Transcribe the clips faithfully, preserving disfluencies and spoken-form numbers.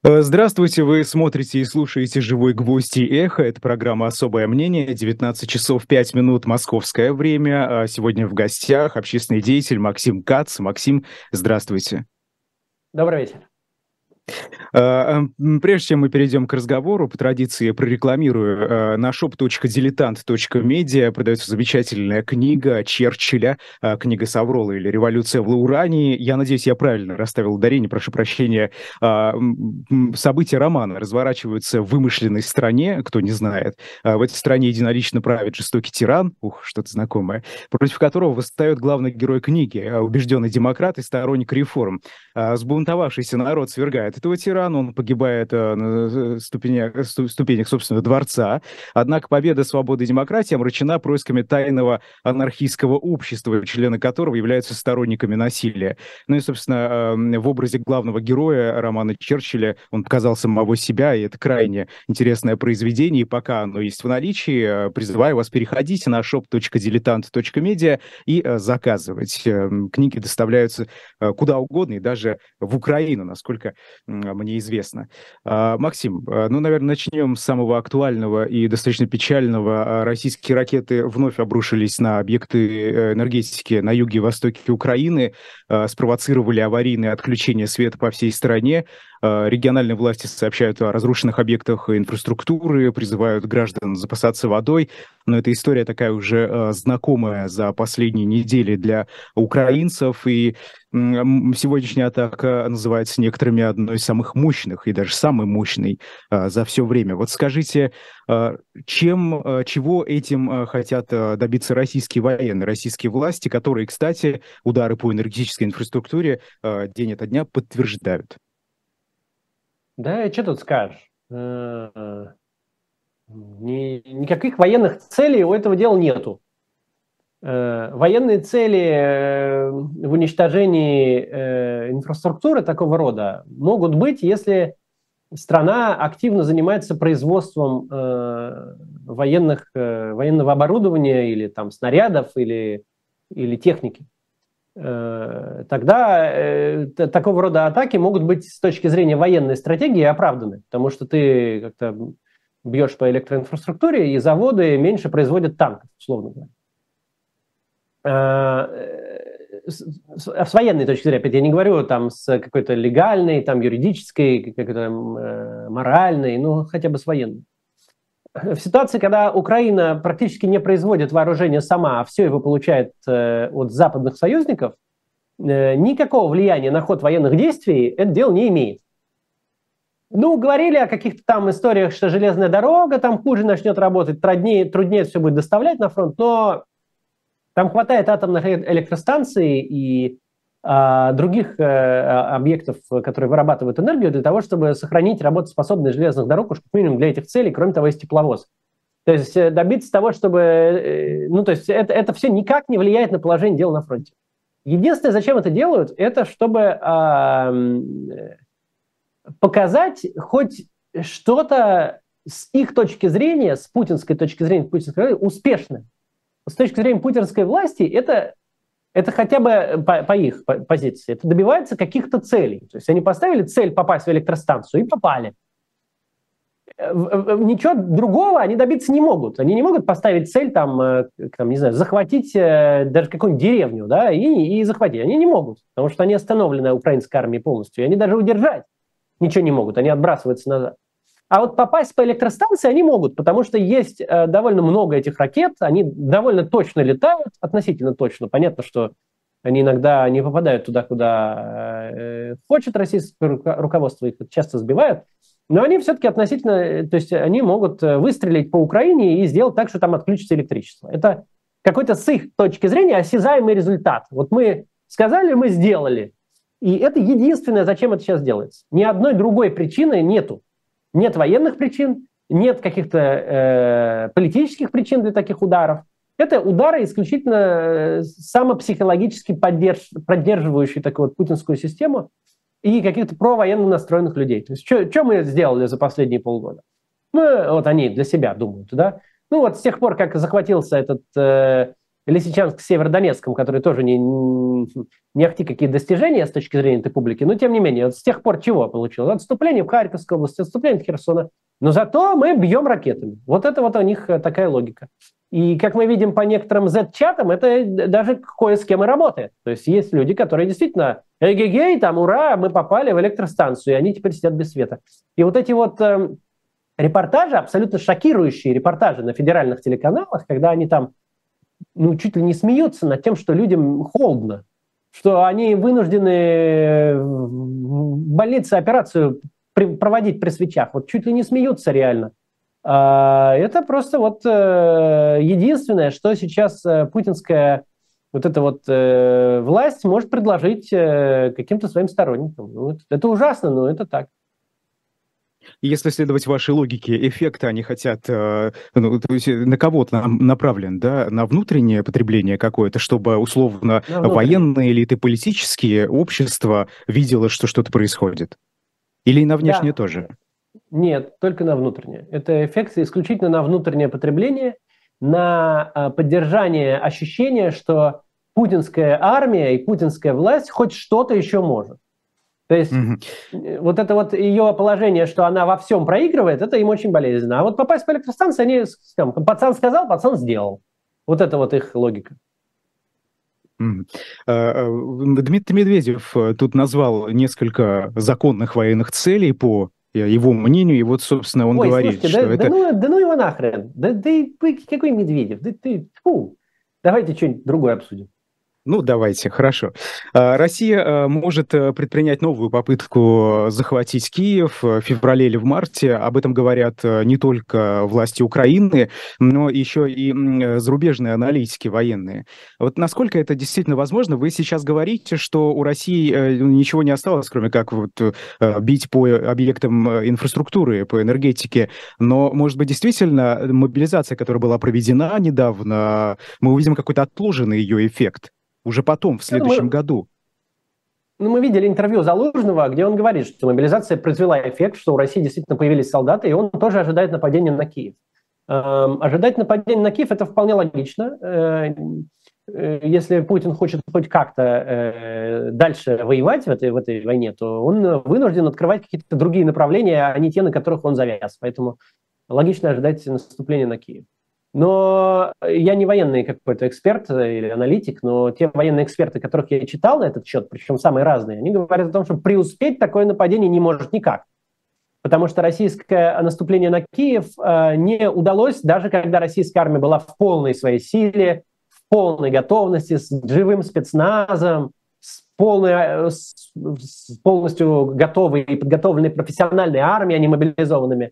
Э, Здравствуйте, вы смотрите и слушаете «Живой гвоздь» и «Эхо». Это программа «Особое мнение», девятнадцать часов пять минут московское время. А Сегодня в гостях общественный деятель Максим Кац. Максим, здравствуйте. Добрый вечер. А, м, Прежде чем мы перейдем к разговору, по традиции я прорекламирую. э, На shop точка дилетант точка медиа продается замечательная книга Черчилля, а, книга Саврола или «Революция в Лаурании». Я надеюсь, я правильно расставил ударение, прошу прощения. А, м, м, События романа разворачиваются в вымышленной стране, кто не знает. А, В этой стране единолично правит жестокий тиран, ух, что-то знакомое, против которого восстает главный герой книги, а, убежденный демократ и сторонник реформ. А, Сбунтовавшийся народ свергает этого тирана, он погибает а, на ступенях, сту- ступенях собственного дворца. Однако победа свободы и демократии омрачена происками тайного анархистского общества, члены которого являются сторонниками насилия. Ну и, собственно, а, в образе главного героя романа Черчилля он показал самого себя, и это крайне интересное произведение. И пока оно есть в наличии, а, призываю вас переходить на shop точка дилетант точка медиа и а, заказывать. Эм, Книги доставляются а, куда угодно, и даже в Украину, насколько м, мне известно. А, Максим, а, ну, наверное, начнем с самого актуального и достаточно печального. А, Российские ракеты вновь обрушились на объекты э, энергетики на юге и востоке Украины, а, спровоцировали аварийное отключение света по всей стране. А, Региональные власти сообщают о разрушенных объектах инфраструктуры, призывают граждан запасаться водой. Но эта история такая уже а, знакомая за последние недели для украинцев. И м, сегодняшняя атака называется некоторыми одной из самых мощных и даже самой мощной а, за все время. Вот скажите, а, чем, а, чего этим а, хотят а, добиться российские военные, российские власти, которые, кстати, удары по энергетической инфраструктуре а, день ото дня подтверждают? Да, что тут скажешь? Э, ни- Никаких военных целей у этого дела нету. Э, Военные цели э, в уничтожении э, инфраструктуры такого рода могут быть, если страна активно занимается производством э, военных, э, военного оборудования или там снарядов или, или техники. Э, Тогда э, т- такого рода атаки могут быть с точки зрения военной стратегии оправданы, потому что ты как-то бьешь по электроинфраструктуре, и заводы меньше производят танков, условно говоря. Э, С, с- а с военной точки зрения, опять я не говорю там с какой-то легальной, там юридической, какой-то э, моральной, ну хотя бы с военной. В ситуации, когда Украина практически не производит вооружение сама, а все его получает э, от западных союзников, э, никакого влияния на ход военных действий это дело не имеет. Ну, говорили о каких-то там историях, что железная дорога там хуже начнет работать, труднее, труднее все будет доставлять на фронт, но там хватает атомных электростанций и а, других э, объектов, которые вырабатывают энергию, для того, чтобы сохранить работоспособность железных дорог, уж как минимум для этих целей. Кроме того, есть тепловоз. То есть э, добиться того, чтобы... э, Ну, то есть это, это все никак не влияет на положение дел на фронте. Единственное, зачем это делают, это чтобы а, показать хоть что-то с их точки зрения, с путинской точки зрения, путинской зрения, успешное. С точки зрения путинской власти это, это хотя бы по, по их позиции, это добивается каких-то целей. То есть они поставили цель попасть в электростанцию и попали. Ничего другого они добиться не могут. Они не могут поставить цель, там, там, не знаю, захватить даже какую-нибудь деревню, да, и, и захватить. Они не могут, потому что они остановлены украинской армией полностью. И они даже удержать ничего не могут, они отбрасываются назад. А вот попасть по электростанции они могут, потому что есть э, довольно много этих ракет, они довольно точно летают, относительно точно. Понятно, что они иногда не попадают туда, куда э, хочет российское руководство, их часто сбивают, но они все-таки относительно, то есть они могут выстрелить по Украине и сделать так, что там отключится электричество. Это какой-то с их точки зрения осязаемый результат. Вот мы сказали, мы сделали. И это единственное, зачем это сейчас делается. Ни одной другой причины нету. Нет военных причин, нет каких-то э, политических причин для таких ударов. Это удары исключительно э, самопсихологически поддерж, поддерживающие такую вот путинскую систему и каких-то провоенно настроенных людей. То есть что мы сделали за последние полгода? Ну, вот они для себя думают, да? Ну вот с тех пор, как захватился этот э, Лисичанск с Северодонецком, которые тоже не, не ахти какие достижения с точки зрения этой публики, но тем не менее, вот с тех пор чего получилось? Отступление в Харьковской области, отступление от Херсона. Но зато мы бьем ракетами. Вот это вот у них такая логика. И как мы видим по некоторым зет-чатам, это даже кое с кем и работает. То есть есть люди, которые действительно, эгегей, там, ура, мы попали в электростанцию, и они теперь сидят без света. И вот эти вот э, репортажи, абсолютно шокирующие репортажи на федеральных телеканалах, когда они там ну, чуть ли не смеются над тем, что людям холодно, что они вынуждены в больнице операцию при, проводить при свечах. Вот чуть ли не смеются реально. А, это просто вот э, единственное, что сейчас э, путинская вот эта вот э, власть может предложить э, каким-то своим сторонникам. Ну, это, это ужасно, но это так. Если следовать вашей логике, эффекта они хотят, э, ну, то есть на кого-то направлен, да, на внутреннее потребление какое-то, чтобы условно военные элиты, политические общества видело, что что-то происходит? Или и на внешнее да. тоже? Нет, только на внутреннее. Это эффект исключительно на внутреннее потребление, на э, поддержание ощущения, что путинская армия и путинская власть хоть что-то еще может. То есть mm-hmm. вот это вот ее положение, что она во всем проигрывает, это им очень болезненно. А вот попасть по электростанции, они, там, пацан сказал, пацан сделал. Вот это вот их логика. Mm-hmm. Дмитрий Медведев тут назвал несколько законных военных целей по его мнению, и вот, собственно, он Ой, говорит, слушайте, что да, это... Да ну, да ну его нахрен, да, да какой Медведев, да ты, фу. Давайте что-нибудь другое обсудим. Ну, давайте, хорошо. Россия может предпринять новую попытку захватить Киев в феврале или в марте. Об этом говорят не только власти Украины, но еще и зарубежные аналитики военные. Вот насколько это действительно возможно? Вы сейчас говорите, что у России ничего не осталось, кроме как вот бить по объектам инфраструктуры, по энергетике. Но, может быть, действительно мобилизация, которая была проведена недавно, мы увидим какой-то отложенный ее эффект? Уже потом, в следующем мы, году. Ну, мы видели интервью Залужного, где он говорит, что мобилизация произвела эффект, что у России действительно появились солдаты, и он тоже ожидает нападения на Киев. Эм, ожидать нападения на Киев – это вполне логично. Э, э, если Путин хочет хоть как-то э, дальше воевать в этой, в этой войне, то он вынужден открывать какие-то другие направления, а не те, на которых он завяз. Поэтому логично ожидать наступления на Киев. Но я не военный какой-то эксперт или аналитик, но те военные эксперты, которых я читал на этот счет, причем самые разные, они говорят о том, что преуспеть такое нападение не может никак. Потому что российское наступление на Киев э, не удалось, даже когда российская армия была в полной своей силе, в полной готовности, с живым спецназом, с, полной, с, с полностью готовой и подготовленной профессиональной армией, а не мобилизованными.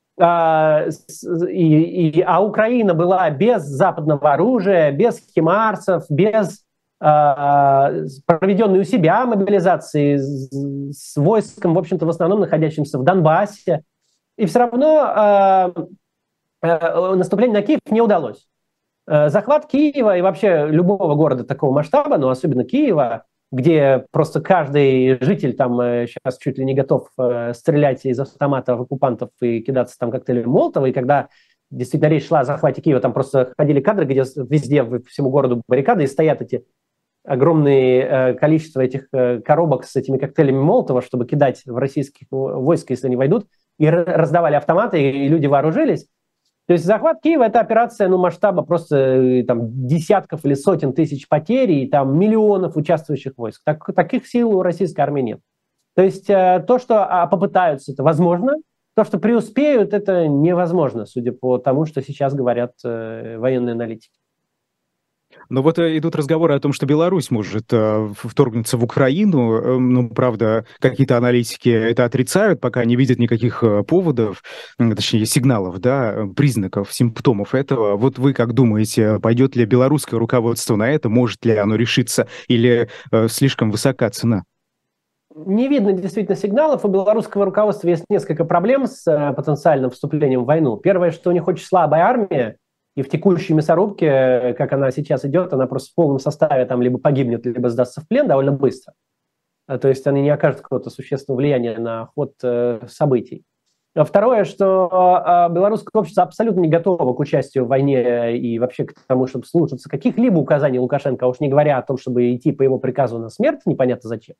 И, и, а Украина была без западного оружия, без химарсов, без э, проведенной у себя мобилизации, с, с войском, в общем-то, в основном находящимся в Донбассе. И все равно э, э, наступление на Киев не удалось. Э, захват Киева и вообще любого города такого масштаба, но особенно Киева, где просто каждый житель там э, сейчас чуть ли не готов э, стрелять из автомата в оккупантов и кидаться там коктейлями Молотова, и когда действительно речь шла о захвате Киева, там просто ходили кадры, где везде, по всему городу баррикады, и стоят эти огромные э, количество этих э, коробок с этими коктейлями Молотова, чтобы кидать в российских войск, если они войдут, и раздавали автоматы, и люди вооружились. То есть захват Киева – это операция ну, масштаба просто там, десятков или сотен тысяч потерь и там, миллионов участвующих войск. Так, таких сил у российской армии нет. То есть э, то, что а, попытаются, это возможно. То, что преуспеют, это невозможно, судя по тому, что сейчас говорят э, военные аналитики. Но вот идут разговоры о том, что Беларусь может э, вторгнуться в Украину. Э, ну, правда, какие-то аналитики это отрицают, пока не видят никаких э, поводов, э, точнее, сигналов, да, признаков, симптомов этого. Вот вы как думаете, пойдет ли белорусское руководство на это, может ли оно решиться, или э, слишком высока цена? Не видно действительно сигналов. У белорусского руководства есть несколько проблем с э, потенциальным вступлением в войну. Первое, что у них очень слабая армия, и в текущей мясорубке, как она сейчас идет, она просто в полном составе там либо погибнет, либо сдастся в плен довольно быстро. То есть они не окажут какого-то существенного влияния на ход э, событий. Второе, что белорусское общество абсолютно не готово к участию в войне и вообще к тому, чтобы слушаться каких-либо указаний Лукашенко, а уж не говоря о том, чтобы идти по его приказу на смерть, непонятно зачем.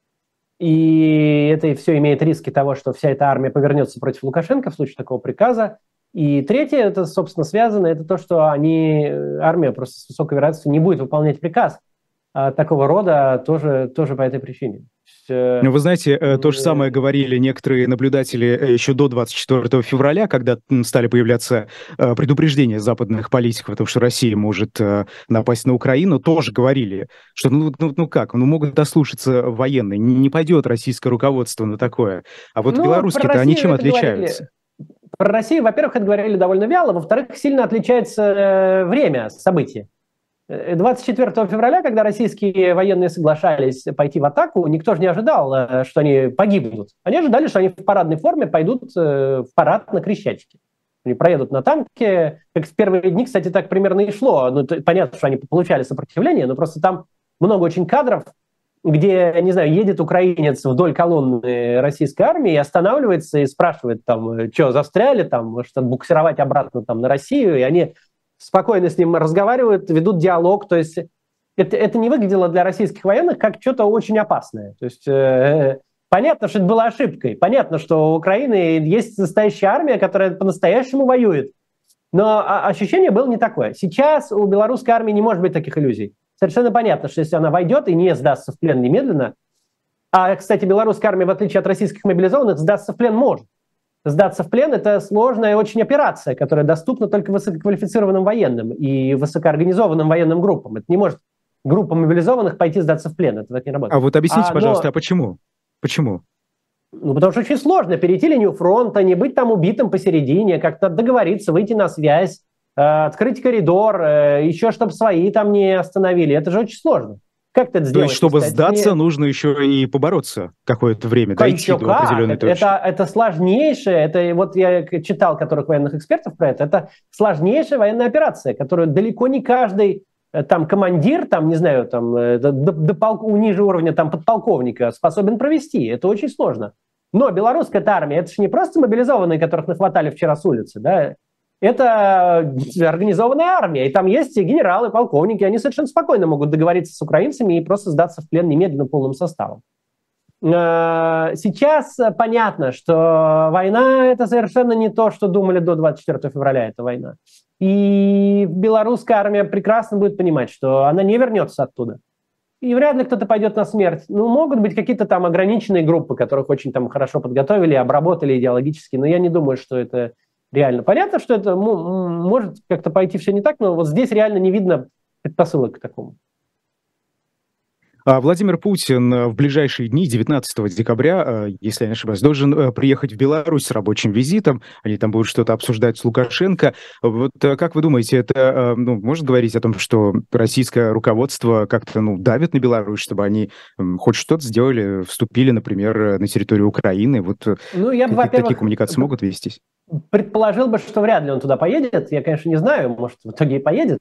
И это все имеет риски того, что вся эта армия повернется против Лукашенко в случае такого приказа. И третье, это, собственно, связано, это то, что они, армия просто с высокой вероятностью не будет выполнять приказ а, такого рода тоже, тоже по этой причине. Ну, вы знаете, то же самое говорили некоторые наблюдатели еще до двадцать четвёртого февраля, когда стали появляться предупреждения западных политиков о том, что Россия может напасть на Украину, тоже говорили, что ну, ну, ну как, ну могут дослушаться военные, не пойдет российское руководство на такое. А вот ну, белорусские-то они чем отличаются? Говорили, про Россию, во-первых, это говорили довольно вяло, во-вторых, сильно отличается время событий. двадцать четвёртого февраля, когда российские военные соглашались пойти в атаку, никто же не ожидал, что они погибнут. Они ожидали, что они в парадной форме пойдут в парад на Крещатике. Они проедут на танке. Как в первые дни, кстати, так примерно и шло. Ну, понятно, что они получали сопротивление, но просто там много очень кадров, где, не знаю, едет украинец вдоль колонны российской армии и останавливается и спрашивает, там, что, застряли, там, может, отбуксировать обратно там, на Россию, и они спокойно с ним разговаривают, ведут диалог. То есть это, это не выглядело для российских военных как что-то очень опасное. То есть э, понятно, что это было ошибкой. Понятно, что у Украины есть настоящая армия, которая по-настоящему воюет. Но ощущение было не такое. Сейчас у белорусской армии не может быть таких иллюзий. Совершенно понятно, что если она войдет и не сдастся в плен немедленно, а, кстати, белорусская армия, в отличие от российских мобилизованных, сдаться в плен может. Сдаться в плен – это сложная очень операция, которая доступна только высококвалифицированным военным и высокоорганизованным военным группам. Это не может группа мобилизованных пойти сдаться в плен. Это так не работает. А вот объясните, а, пожалуйста, но... а почему? Почему? Ну, потому что очень сложно перейти линию фронта, не быть там убитым посередине, как-то договориться, выйти на связь, э, открыть коридор, э, еще чтобы свои там не остановили. Это же очень сложно. Как ты это сделаешь? То есть, чтобы кстати, сдаться, не... нужно еще и побороться какое-то время, дойти до как? определенной это, точки. Это, это сложнейшее, это вот я читал которых военных экспертов про это, это сложнейшая военная операция, которую далеко не каждый там командир, там, не знаю, там, до, до полк... ниже уровня там, подполковника способен провести. Это очень сложно. Но белорусская армия, это же не просто мобилизованные, которых нахватали вчера с улицы, да, это организованная армия, и там есть генералы, полковники, они совершенно спокойно могут договориться с украинцами и просто сдаться в плен немедленно полным составом. Сейчас понятно, что война – это совершенно не то, что думали до двадцать четвёртого февраля, эта война. И белорусская армия прекрасно будет понимать, что она не вернется оттуда. И вряд ли кто-то пойдет на смерть. Ну, могут быть какие-то там ограниченные группы, которых очень там хорошо подготовили, обработали идеологически, но я не думаю, что это реально. Понятно, что это может как-то пойти все не так, но вот здесь реально не видно предпосылок к такому. Владимир Путин в ближайшие дни, девятнадцатого декабря, если я не ошибаюсь, должен приехать в Беларусь с рабочим визитом. Они там будут что-то обсуждать с Лукашенко. Вот как вы думаете, это ну, может говорить о том, что российское руководство как-то ну, давит на Беларусь, чтобы они хоть что-то сделали, вступили, например, на территорию Украины? Вот ну, я бы, какие, такие коммуникации могут вестись? Предположил бы, что вряд ли он туда поедет. Я, конечно, не знаю, может, в итоге и поедет.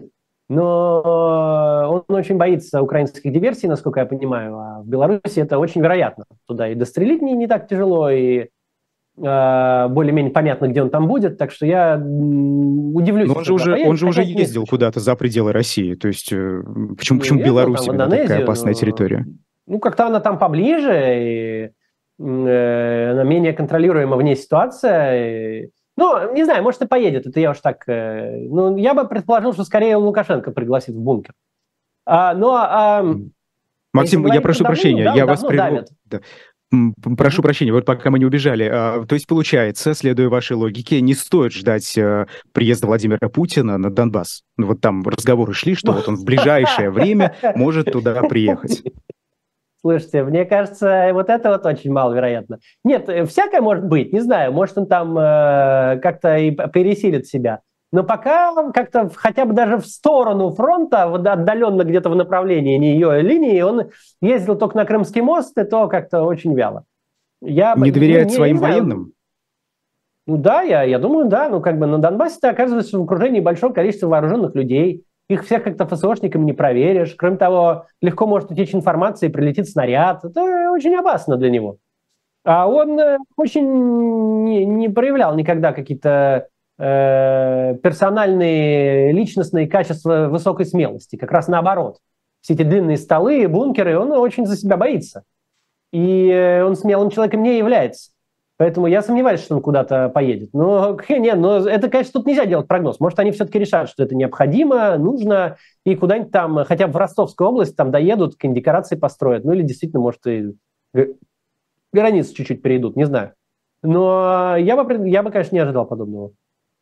Но он очень боится украинских диверсий, насколько я понимаю, а в Беларуси это очень вероятно. Туда и дострелить не, не так тяжело, и э, более-менее понятно, где он там будет, так что я удивлюсь. Но он же уже, поедет, он же уже ездил куда-то за пределы России, то есть почему, ну, почему Беларусь именно такая опасная но, территория? Ну, как-то она там поближе, и э, она менее контролируема вне ситуация, и, ну, не знаю, может и поедет, это я уж так... Э, ну, я бы предположил, что скорее Лукашенко пригласит в бункер. А, но, а, Максим, я прошу давно, прощения, ну, да, я вас прерву. Да. Прошу mm-hmm. прощения, вот пока мы не убежали. А, то есть, получается, следуя вашей логике, не стоит ждать а, приезда Владимира Путина на Донбасс. Ну, вот там разговоры шли, что вот он в ближайшее время может туда приехать. Слушайте, мне кажется, вот это вот очень маловероятно. Нет, всякое может быть, не знаю, может он там э, как-то и пересилит себя. Но пока как-то хотя бы даже в сторону фронта, отдаленно где-то в направлении не ее линии, он ездил только на Крымский мост, и то как-то очень вяло. Я, не доверяет не, своим не военным? Ну да, я, я думаю, да. Ну как бы на Донбассе ты оказываешься в окружении большого количества вооруженных людей. Их всех как-то ФСОшниками не проверишь. Кроме того, легко может утечь информация и прилетит снаряд. Это очень опасно для него. А он э, очень не, не проявлял никогда какие-то э, персональные, личностные качества высокой смелости. Как раз наоборот. Все эти длинные столы, бункеры, он очень за себя боится. И э, он смелым человеком не является. Поэтому я сомневаюсь, что он куда-то поедет. Но, не, но это, конечно, тут нельзя делать прогноз. Может, они все-таки решат, что это необходимо, нужно, и куда-нибудь там, хотя бы в Ростовскую область, там доедут, какие-нибудь декорации построят. Ну или действительно, может, и границы чуть-чуть перейдут, не знаю. Но я бы, я бы, конечно, не ожидал подобного.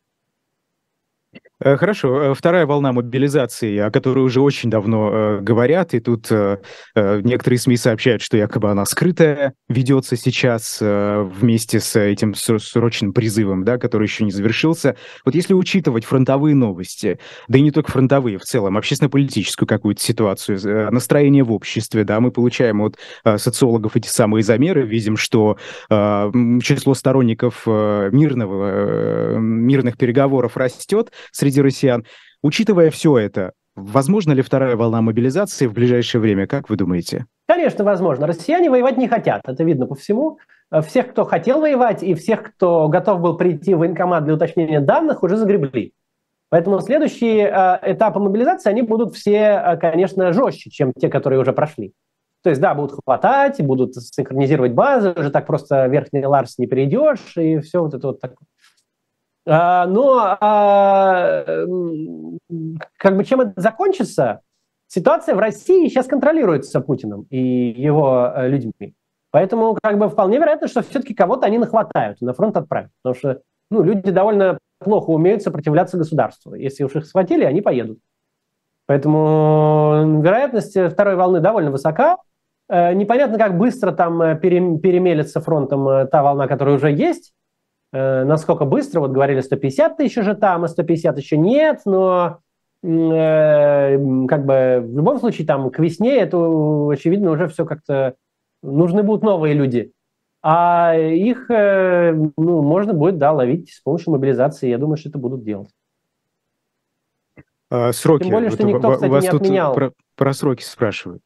Хорошо. Вторая волна мобилизации, о которой уже очень давно э, говорят, и тут э, некоторые СМИ сообщают, что якобы она скрытая, ведется сейчас э, вместе с этим срочным призывом, да, который еще не завершился. Вот если учитывать фронтовые новости, да и не только фронтовые, в целом, общественно-политическую какую-то ситуацию, э, настроение в обществе, да, мы получаем от э, социологов эти самые замеры, видим, что э, число сторонников э, мирного, э, мирных переговоров растет среди среди россиян. Учитывая все это, возможно ли вторая волна мобилизации в ближайшее время? Как вы думаете? Конечно, возможно. Россияне воевать не хотят. Это видно по всему. Всех, кто хотел воевать, и всех, кто готов был прийти в военкомат для уточнения данных, уже загребли. Поэтому следующие э, этапы мобилизации, они будут все, э, конечно, жестче, чем те, которые уже прошли. То есть, да, будут хватать, будут синхронизировать базы, уже так просто верхний Ларс не перейдешь, и все вот это вот такое. А, но а, как бы чем это закончится, ситуация в России сейчас контролируется Путиным и его э, людьми. Поэтому как бы вполне вероятно, что все-таки кого-то они нахватают, на фронт отправят. Потому что ну, люди довольно плохо умеют сопротивляться государству. Если уж их схватили, они поедут. Поэтому вероятность второй волны довольно высока. Э, непонятно, как быстро там перемелется фронтом та волна, которая уже есть. Насколько быстро, вот говорили сто пятьдесят тысяч уже там, а сто пятьдесят еще нет, но э, как бы в любом случае там к весне это, очевидно, уже все как-то нужны будут новые люди. А их э, ну, можно будет, да, ловить с помощью мобилизации, я думаю, что это будут делать. А, сроки. Тем более, вот что никто, кстати, вас не тут отменял. Про, про сроки спрашивают.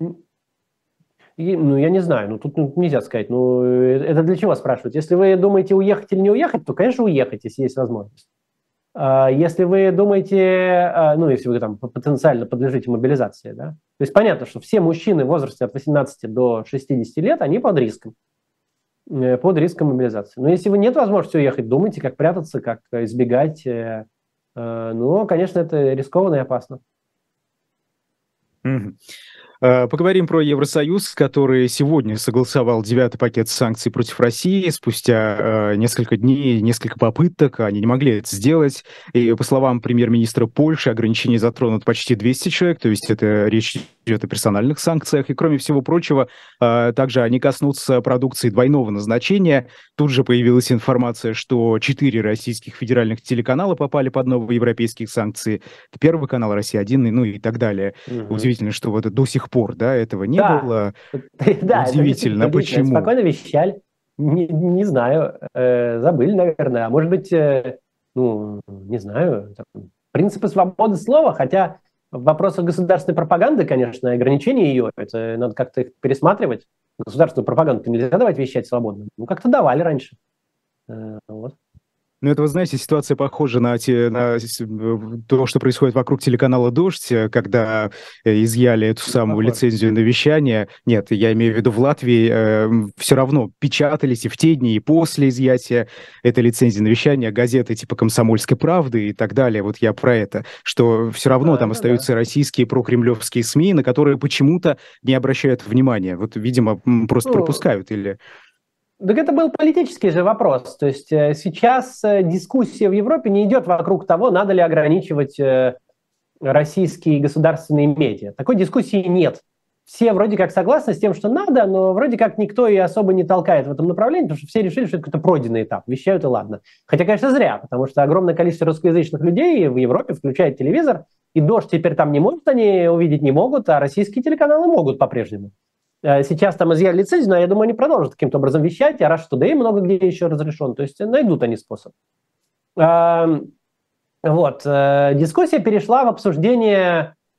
И, ну, я не знаю, ну, тут ну, нельзя сказать. Ну, это для чего спрашивать? Если вы думаете уехать или не уехать, то, конечно, уехать, если есть возможность. А если вы думаете, ну, если вы там потенциально подлежите мобилизации, да, то есть понятно, что все мужчины в возрасте от восемнадцати до шестидесяти лет, они под риском, под риском мобилизации. Но если вы нет возможности уехать, думайте, как прятаться, как избегать. Ну, конечно, это рискованно и опасно. Mm-hmm. Поговорим про Евросоюз, который сегодня согласовал девятый пакет санкций против России. Спустя э, несколько дней, несколько попыток они не могли это сделать. И, по словам премьер-министра Польши, ограничения затронут почти двести человек, то есть это речь идет о персональных санкциях. И, кроме всего прочего, э, также они коснутся продукции двойного назначения. Тут же появилась информация, что четыре российских федеральных телеканала попали под новые европейские санкции. Это Первый канал, Россия один, ну и так далее. Угу. Удивительно, что вот до сих пор, да, этого не да. было. Да, удивительно, это почему? Спокойно вещали. Не, не знаю, э, забыли, наверное. А может быть, э, ну, не знаю, там, принципы свободы слова, хотя в вопросах государственной пропаганды, конечно, ограничения ее, это надо как-то их пересматривать. Государственную пропаганду нельзя давать вещать свободно. Ну, как-то давали раньше. Э, вот. Ну, это, вы знаете, ситуация похожа на, те, на то, что происходит вокруг телеканала «Дождь», когда изъяли эту самую Похоже. лицензию на вещание. Нет, я имею в виду, в Латвии э, все равно печатались и в те дни, и после изъятия этой лицензии на вещание газеты типа «Комсомольской правды» и так далее. Вот я про это. Что все равно а, там остаются да. российские прокремлевские СМИ, на которые почему-то не обращают внимания. Вот, видимо, просто ну, пропускают или... Так это был политический же вопрос. То есть э, сейчас э, дискуссия в Европе не идет вокруг того, надо ли ограничивать э, российские государственные медиа. Такой дискуссии нет. Все вроде как согласны с тем, что надо, но вроде как никто и особо не толкает в этом направлении, потому что все решили, что это какой-то пройденный этап. Вещают и ладно. Хотя, конечно, зря, потому что огромное количество русскоязычных людей в Европе включает телевизор, и «Дождь» теперь там не может, они увидеть не могут, а российские телеканалы могут по-прежнему. Сейчас там изъяли лицензию, но я думаю, они продолжат каким-то образом вещать, а Rush Today много где еще разрешен, то есть найдут они способ. Вот. Дискуссия перешла в обсуждение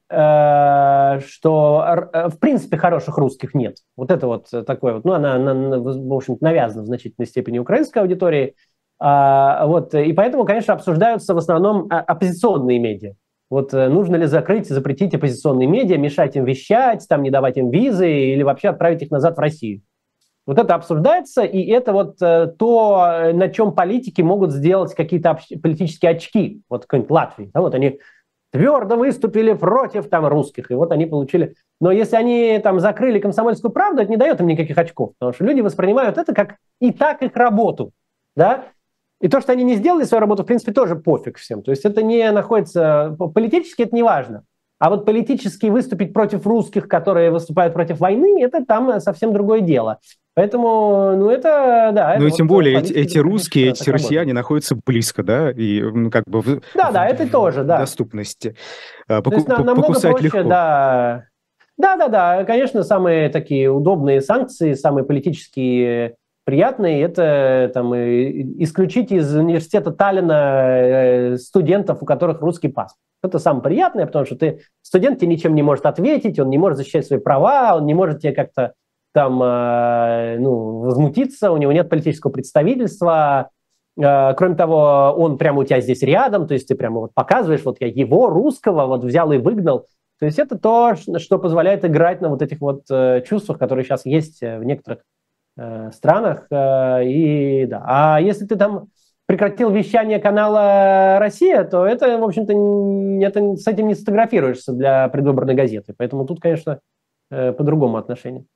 э, что в принципе хороших русских нет. Вот это вот такое вот, ну, она, она в общем-то, навязана в значительной степени украинской аудитории. А, вот, и поэтому, конечно, обсуждаются в основном оппозиционные медиа. Вот нужно ли закрыть, запретить оппозиционные медиа, мешать им вещать, там, не давать им визы или вообще отправить их назад в Россию. Вот это обсуждается, и это вот э, то, на чем политики могут сделать какие-то общ- политические очки. Вот какой-нибудь Латвии. Да, вот они твердо выступили против там русских, и вот они получили. Но если они там закрыли «Комсомольскую правду», это не дает им никаких очков, потому что люди воспринимают это как и так их работу. Да? И то, что они не сделали свою работу, в принципе, тоже пофиг всем. То есть это не находится... Политически это не важно. А вот политически выступить против русских, которые выступают против войны, это там совсем другое дело. Поэтому, ну это, да. Ну это и тем вот более эти, эти русские, эти россияне работает. находятся близко, да, и ну, как бы в, Да, в, да, это в тоже, да. доступности. Поку- То есть на, намного покусать проще, легко. да. Да, да, да, конечно, самые такие удобные санкции, самые политически приятные, это там, исключить из университета Таллина студентов, у которых русский паспорт. Это самое приятное, потому что ты, студент тебе ничем не может ответить, он не может защищать свои права, он не может тебе как-то там, ну, возмутиться, у него нет политического представительства. Кроме того, он прямо у тебя здесь рядом, то есть ты прямо вот показываешь, вот я его, русского, вот взял и выгнал. То есть это то, что позволяет играть на вот этих вот чувствах, которые сейчас есть в некоторых странах. И, да. А если ты там прекратил вещание канала «Россия», то это, в общем-то, это, с этим не сфотографируешься для предвыборной газеты. Поэтому тут, конечно, по-другому отношение.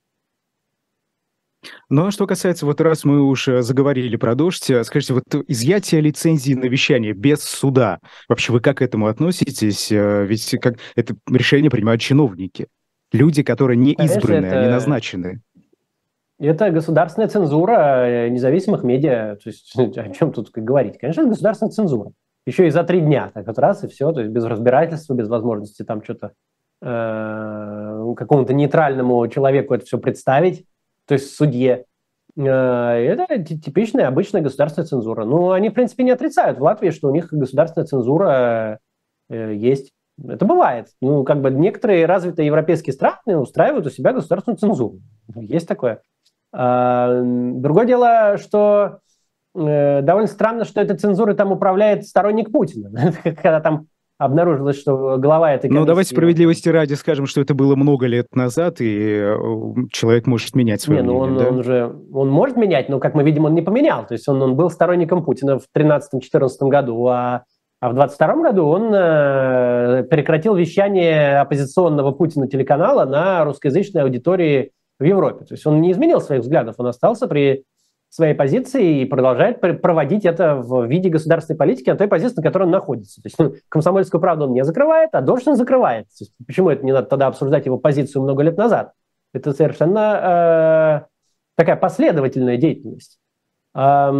Ну, а что касается, вот раз мы уже заговорили про «Дождь», скажите, вот изъятие лицензии на вещание без суда, вообще вы как к этому относитесь? Ведь как это решение принимают чиновники, люди, которые не Конечно, избраны, это... они назначены. Это государственная цензура независимых медиа. То есть о чем тут говорить? Конечно, это государственная цензура. Еще и за три дня, так вот раз, и все. То есть без разбирательства, без возможности там что-то э, какому-то нейтральному человеку это все представить, то есть судье. Э, это типичная, обычная государственная цензура. Но они, в принципе, не отрицают в Латвии, что у них государственная цензура э, есть. Это бывает. Ну, как бы некоторые развитые европейские страны устраивают у себя государственную цензуру. Есть такое. А, другое дело, что э, довольно странно, что этой цензурой там управляет сторонник Путина. Когда там обнаружилось, что глава этой комиссии... Ну, давайте справедливости ради скажем, что это было много лет назад, и человек может менять свое не, мнение, ну он, да? он же он может менять, но, как мы видим, он не поменял. То есть он, он был сторонником Путина в тринадцатом-четырнадцатом году, а, а в двадцать втором году он э, прекратил вещание оппозиционного Путина телеканала на русскоязычной аудитории в Европе. То есть он не изменил своих взглядов, он остался при своей позиции и продолжает проводить это в виде государственной политики на той позиции, на которой он находится. То есть ну, «Комсомольскую правду» он не закрывает, а «Дождь» он закрывает. То есть, почему это не надо тогда обсуждать его позицию много лет назад? Это совершенно э, такая последовательная деятельность. Э,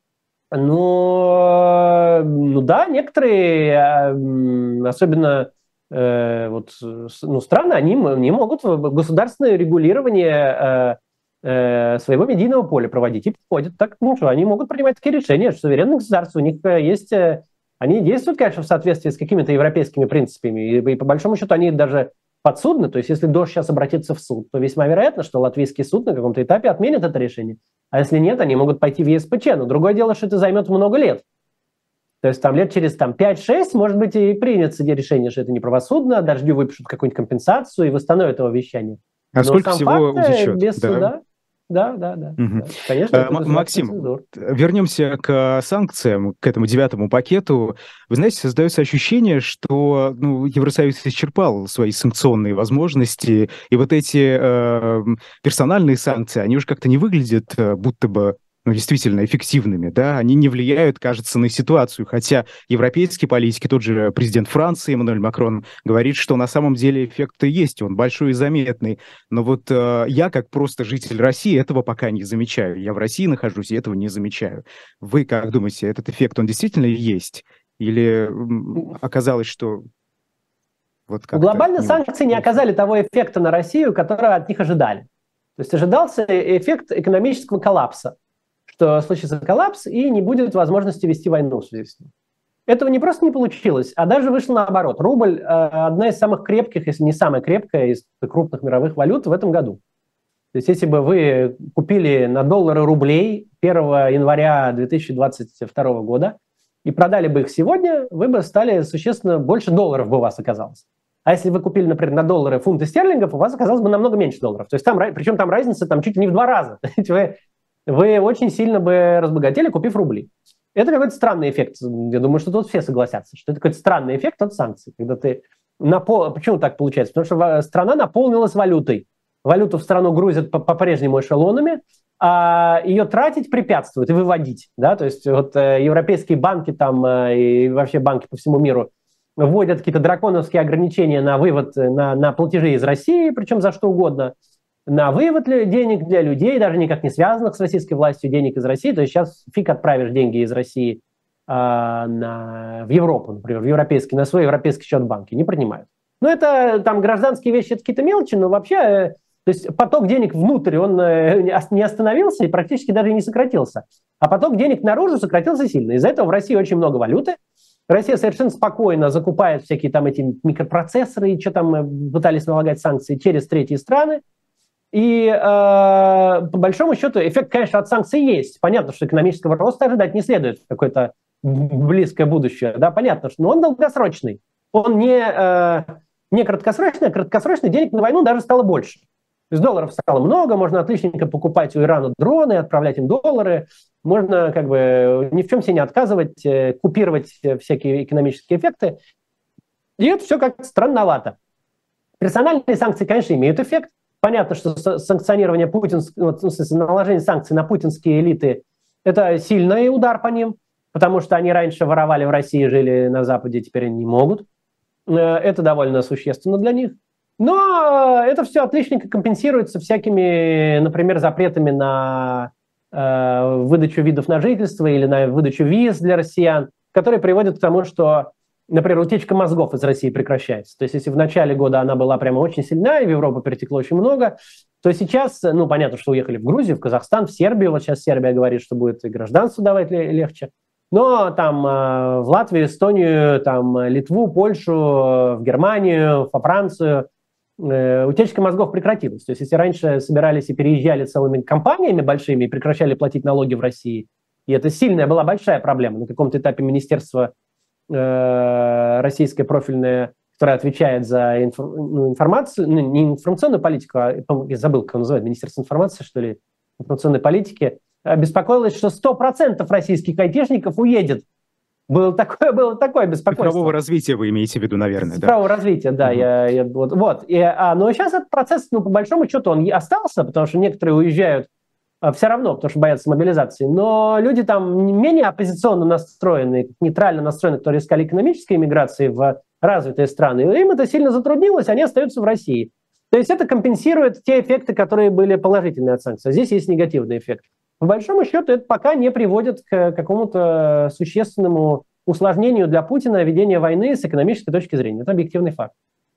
но, ну да, некоторые, э, особенно э, вот, ну, страны, они не могут государственное регулирование э, своего медийного поля проводить. И подходят так, ну что, они могут принимать такие решения, что суверенные государства, у них есть... Они действуют, конечно, в соответствии с какими-то европейскими принципами. И, и по большому счету они даже подсудны. То есть если «Дождь» сейчас обратится в суд, то весьма вероятно, что латвийский суд на каком-то этапе отменит это решение. А если нет, они могут пойти в ЕСПЧ. Но другое дело, что это займет много лет. То есть там лет через там, пять-шесть, может быть, и принято решение, что это неправосудно, «Дождю» выпишут какую-нибудь компенсацию и восстановят его вещание. А Но сколько сам всего факт, утечет? без Да. суда... Да, да, да. Угу. да. Конечно, это Максим, цензура. вернемся к санкциям, к этому девятому пакету. Вы знаете, создается ощущение, что ну, Евросоюз исчерпал свои санкционные возможности, и вот эти э, персональные санкции, они уже как-то не выглядят будто бы ну, действительно эффективными, да, они не влияют, кажется, на ситуацию, хотя европейские политики, тот же президент Франции Эммануэль Макрон говорит, что на самом деле эффект-то есть, он большой и заметный, но вот э, я, как просто житель России, этого пока не замечаю, я в России нахожусь и этого не замечаю. Вы как думаете, этот эффект, он действительно есть? Или оказалось, что... Вот глобальные не санкции не оказали того эффекта на Россию, который от них ожидали. То есть ожидался эффект экономического коллапса, что случится коллапс и не будет возможности вести войну в связи с ним. Этого не просто не получилось, а даже вышло наоборот. Рубль – одна из самых крепких, если не самая крепкая из крупных мировых валют в этом году. То есть если бы вы купили на доллары рублей первого января две тысячи двадцать второго года и продали бы их сегодня, вы бы стали существенно больше долларов бы у вас оказалось. А если вы купили, например, на доллары фунты стерлингов, у вас оказалось бы намного меньше долларов. То есть там, причем там разница там, чуть ли не в два раза. Вы, вы очень сильно бы разбогатели, купив рубли. Это какой-то странный эффект. Я думаю, что тут все согласятся, что это какой-то странный эффект от санкций. Когда ты напол... Почему так получается? Потому что страна наполнилась валютой. Валюту в страну грузят по-прежнему эшелонами, а ее тратить препятствуют и выводить. Да? То есть вот э, европейские банки там, э, и вообще банки по всему миру вводят какие-то драконовские ограничения на вывод, на, на платежи из России, причем за что угодно, на вывод денег для людей, даже никак не связанных с российской властью, денег из России. То есть сейчас фиг отправишь деньги из России а, на, в Европу, например, в европейский, на свой европейский счет банки, не принимают. Ну, это там гражданские вещи, это какие-то мелочи, но вообще, э, то есть поток денег внутрь, он э, не остановился и практически даже не сократился. А поток денег наружу сократился сильно. Из-за этого в России очень много валюты. Россия совершенно спокойно закупает всякие там эти микропроцессоры, и что там пытались налагать санкции через третьи страны. И э, по большому счету эффект, конечно, от санкций есть. Понятно, что экономического роста ожидать не следует в какое-то близкое будущее. Да, понятно, что но он долгосрочный. Он не, э, не краткосрочный, а краткосрочный денег на войну даже стало больше. То есть долларов стало много, можно отличненько покупать у Ирана дроны, отправлять им доллары. Можно как бы ни в чем себе не отказывать, э, купировать всякие экономические эффекты. И это все как странновато. Персональные санкции, конечно, имеют эффект. Понятно, что санкционирование путинского, в смысле, наложение санкций на путинские элиты – это сильный удар по ним, потому что они раньше воровали в России, жили на Западе, теперь они не могут. Это довольно существенно для них. Но это все отличненько компенсируется всякими, например, запретами на э, выдачу видов на жительство или на выдачу виз для россиян, которые приводят к тому, что, например, утечка мозгов из России прекращается. То есть если в начале года она была прямо очень сильна, и в Европу перетекло очень много, то сейчас, ну, понятно, что уехали в Грузию, в Казахстан, в Сербию. Вот сейчас Сербия говорит, что будет и гражданство давать легче. Но там э, в Латвию, Эстонию, там, Литву, Польшу, в Германию, во Францию э, утечка мозгов прекратилась. То есть если раньше собирались и переезжали целыми компаниями большими и прекращали платить налоги в России, и это сильная была большая проблема. На каком-то этапе министерство э, российское профильное, которое отвечает за инфо, ну, информацию, ну, не информационную политику, а я забыл, как он называется, Министерство информации, что ли, информационной политики, беспокоилась, что сто процентов российских айтишников уедет. Было такое, было такое беспокойство. Цифрового развития вы имеете в виду, наверное, Цифрового да? развития, да. Угу. Я, я, вот, вот. И, а, но сейчас этот процесс, ну, по большому счету, он остался, потому что некоторые уезжают а, все равно, потому что боятся мобилизации. Но люди там менее оппозиционно настроенные, нейтрально настроенные, которые искали экономической иммиграции в развитые страны, им это сильно затруднилось, они остаются в России. То есть это компенсирует те эффекты, которые были положительные от санкций. А здесь есть негативный эффект. По большому счету, это пока не приводит к какому-то существенному усложнению для Путина ведения войны с экономической точки зрения. Это объективный факт.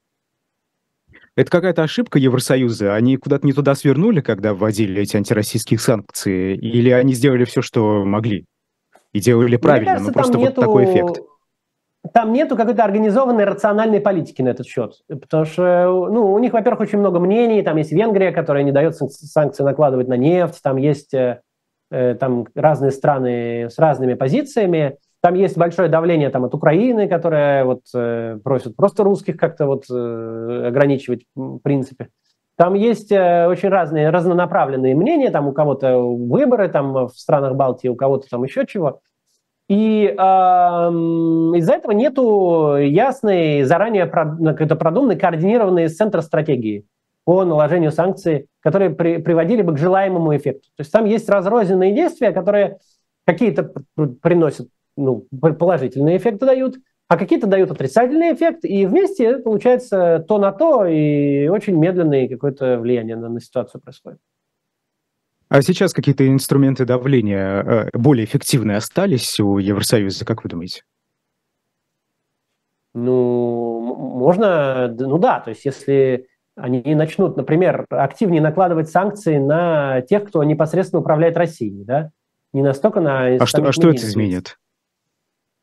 Это какая-то ошибка Евросоюза? Они куда-то не туда свернули, когда вводили эти антироссийские санкции? Или они сделали все, что могли? И делали правильно, кажется, но просто вот нету... такой эффект. Там нету какой-то организованной рациональной политики на этот счет. Потому что ну, у них, во-первых, очень много мнений. Там есть Венгрия, которая не дает санкции накладывать на нефть. Там есть э, там разные страны с разными позициями. Там есть большое давление там, от Украины, которая вот, э, просит просто русских как-то вот, э, ограничивать в принципе. Там есть э, очень разные, разнонаправленные мнения. Там у кого-то выборы там, в странах Балтии, у кого-то там еще чего. И э, из-за этого нету ясной, заранее какой-то продуманной, координированной с центра стратегии по наложению санкций, которые при, приводили бы к желаемому эффекту. То есть там есть разрозненные действия, которые какие-то приносят ну, положительные эффекты дают, а какие-то дают отрицательный эффект, и вместе получается то на то, и очень медленное какое-то влияние на, на ситуацию происходит. А сейчас какие-то инструменты давления более эффективные остались у Евросоюза, как вы думаете? Ну, можно, ну да, то есть если они начнут, например, активнее накладывать санкции на тех, кто непосредственно управляет Россией, да, не настолько на... А что, а что это изменит?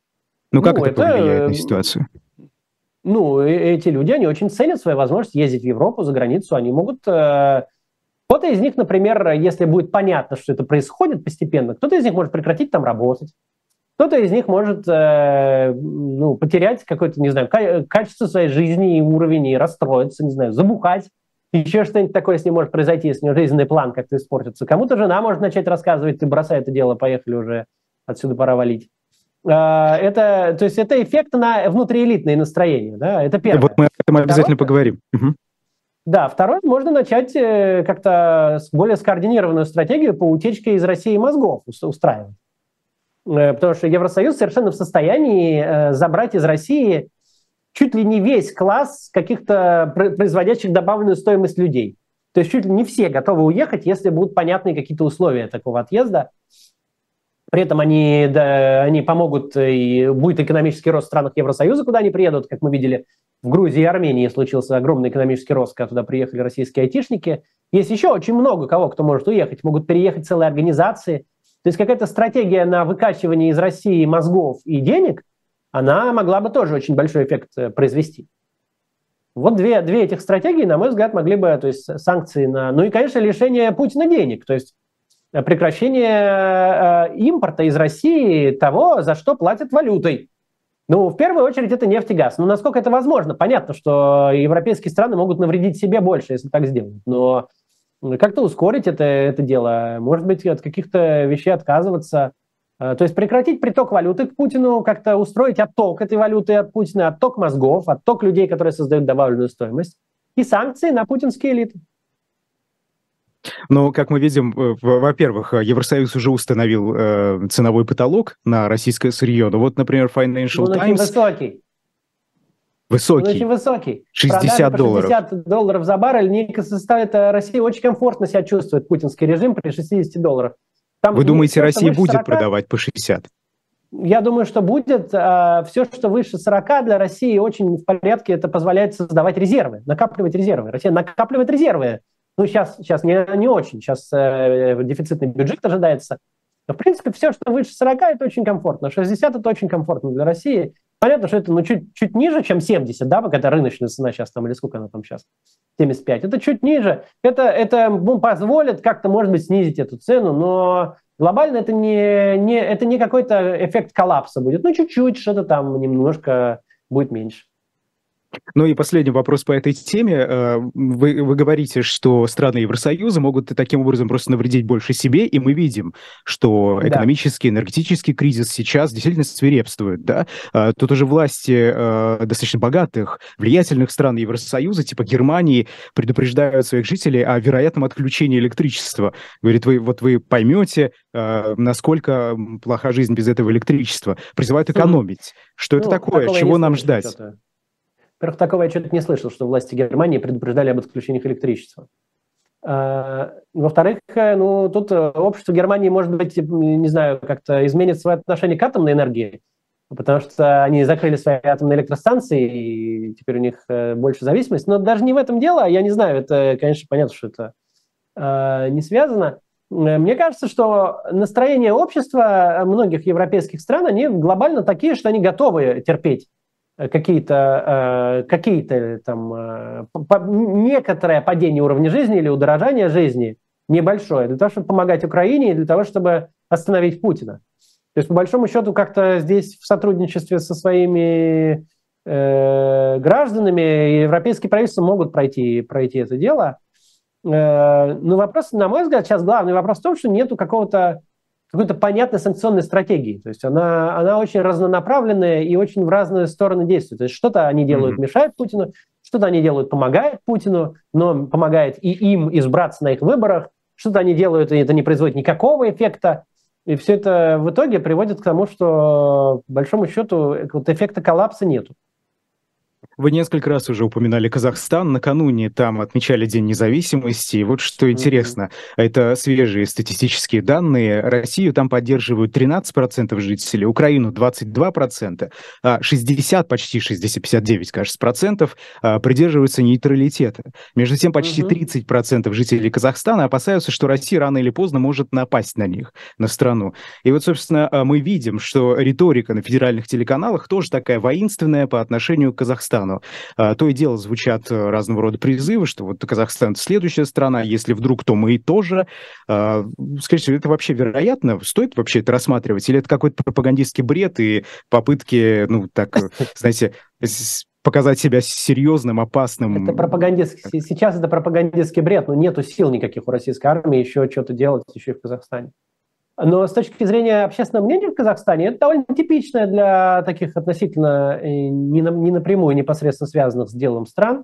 Ну, как Ну, это это, повлияет на ситуацию? Ну, эти люди, они очень ценят свою возможность ездить в Европу, за границу. Они могут... Кто-то из них, например, если будет понятно, что это происходит постепенно, кто-то из них может прекратить там работать. Кто-то из них может э, ну, потерять какое-то, не знаю, качество своей жизни и уровень, и расстроиться, не знаю, забухать. Еще что-нибудь такое с ним может произойти, если у него жизненный план как-то испортится. Кому-то жена может начать рассказывать: ты бросай это дело, поехали уже, отсюда пора валить. Э, это, то есть это эффект на внутриэлитные настроения. Да? Это первое. Вот мы об этом обязательно Второе, поговорим. Угу. Да, второе, можно начать э, как-то более скоординированную стратегию по утечке из России мозгов устраивать. Потому что Евросоюз совершенно в состоянии э, забрать из России чуть ли не весь класс каких-то производящих добавленную стоимость людей. То есть чуть ли не все готовы уехать, если будут понятные какие-то условия такого отъезда. При этом они, да, они помогут, и будет экономический рост в странах Евросоюза, куда они приедут. Как мы видели, в Грузии и Армении случился огромный экономический рост, когда туда приехали российские айтишники. Есть еще очень много кого, кто может уехать. Могут переехать целые организации. То есть какая-то стратегия на выкачивание из России мозгов и денег, она могла бы тоже очень большой эффект произвести. Вот две, две этих стратегии, на мой взгляд, могли бы, то есть санкции на... Ну и, конечно, лишение Путина денег, то есть прекращение э, импорта из России того, за что платят валютой. Ну, в первую очередь, это нефть и газ. Ну, насколько это возможно? Понятно, что европейские страны могут навредить себе больше, если так сделают, но как-то ускорить это, это дело, может быть, от каких-то вещей отказываться. То есть прекратить приток валюты к Путину, как-то устроить отток этой валюты от Путина, отток мозгов, отток людей, которые создают добавленную стоимость, и санкции на путинские элиты. Но, как мы видим, во-первых, Евросоюз уже установил э, ценовой потолок на российское сырье. Но вот, например, Financial Он Times... очень высокий. Высокий. Он очень высокий. шестьдесят долларов. шестьдесят долларов за баррель не составит, Россия очень комфортно себя чувствует, путинский режим, при шестидесяти долларах. Там Вы думаете, все, Россия будет сорока, продавать по шестьдесят? Я думаю, что будет. Все, что выше сорока, для России очень в порядке. Это позволяет создавать резервы, накапливать резервы. Россия накапливает резервы. Ну, сейчас, сейчас не, не очень. Сейчас э, дефицитный бюджет ожидается. Но, в принципе, все, что выше сорока, это очень комфортно. шестьдесят – это очень комфортно для России. Понятно, что это ну, чуть, чуть ниже, чем семьдесят, да, какая-то рыночная цена сейчас, там, или сколько она там сейчас, семьдесят пять. Это чуть ниже. Это, это ну, позволит как-то, может быть, снизить эту цену, но глобально это не, не, это не какой-то эффект коллапса будет. Ну, чуть-чуть, что-то там немножко будет меньше. Ну и последний вопрос по этой теме. Вы, вы говорите, что страны Евросоюза могут таким образом просто навредить больше себе, и мы видим, что экономический, энергетический кризис сейчас действительно свирепствует. Да? Тут уже власти достаточно богатых, влиятельных стран Евросоюза, типа Германии, предупреждают своих жителей о вероятном отключении электричества. Говорит, вы, вот вы поймете, насколько плоха жизнь без этого электричества. Призывают экономить. Что это ну, такое? Чего нам ждать? Что-то. Во-первых, такого я что-то не слышал, что власти Германии предупреждали об отключениях электричества. Во-вторых, ну, тут общество Германии, может быть, не знаю, как-то изменит свое отношение к атомной энергии, потому что они закрыли свои атомные электростанции, и теперь у них больше зависимость. Но даже не в этом дело, я не знаю, это, конечно, понятно, что это не связано. Мне кажется, что настроение общества многих европейских стран, они глобально такие, что они готовы терпеть какие-то, какие-то там, некоторое падение уровня жизни или удорожание жизни небольшое, для того, чтобы помогать Украине и для того, чтобы остановить Путина. То есть, по большому счету, как-то здесь в сотрудничестве со своими э, гражданами европейские правительства могут пройти, пройти это дело. Э, но вопрос, на мой взгляд, сейчас главный вопрос в том, что нету какого-то какой-то понятной санкционной стратегии. То есть она, она очень разнонаправленная и очень в разные стороны действует. То есть что-то они делают, mm-hmm. мешает Путину, что-то они делают, помогает Путину, но помогает и им избраться на их выборах, что-то они делают, и это не производит никакого эффекта. И все это в итоге приводит к тому, что, по большому счету, вот эффекта коллапса нету. Вы несколько раз уже упоминали Казахстан. Накануне там отмечали День независимости. И вот что интересно, это свежие статистические данные. Россию там поддерживают тринадцать процентов жителей, Украину двадцать два процента, а шестьдесят, почти шестьдесят, пятьдесят девять, кажется, процентов а, придерживаются нейтралитета. Между тем, почти тридцать процентов жителей Казахстана опасаются, что Россия рано или поздно может напасть на них, на страну. И вот, собственно, мы видим, что риторика на федеральных телеканалах тоже такая воинственная по отношению к Казахстану. То и дело звучат разного рода призывы, что вот Казахстан — это следующая страна, если вдруг, то мы и тоже. Скажите, это вообще вероятно? Стоит вообще это рассматривать? Или это какой-то пропагандистский бред и попытки, ну, так, знаете, показать себя серьезным, опасным? Это пропагандистский, сейчас это пропагандистский бред, но нету сил никаких у российской армии еще что-то делать еще и в Казахстане. Но с точки зрения общественного мнения в Казахстане, это довольно типичное для таких относительно не, на, не напрямую непосредственно связанных с делом стран.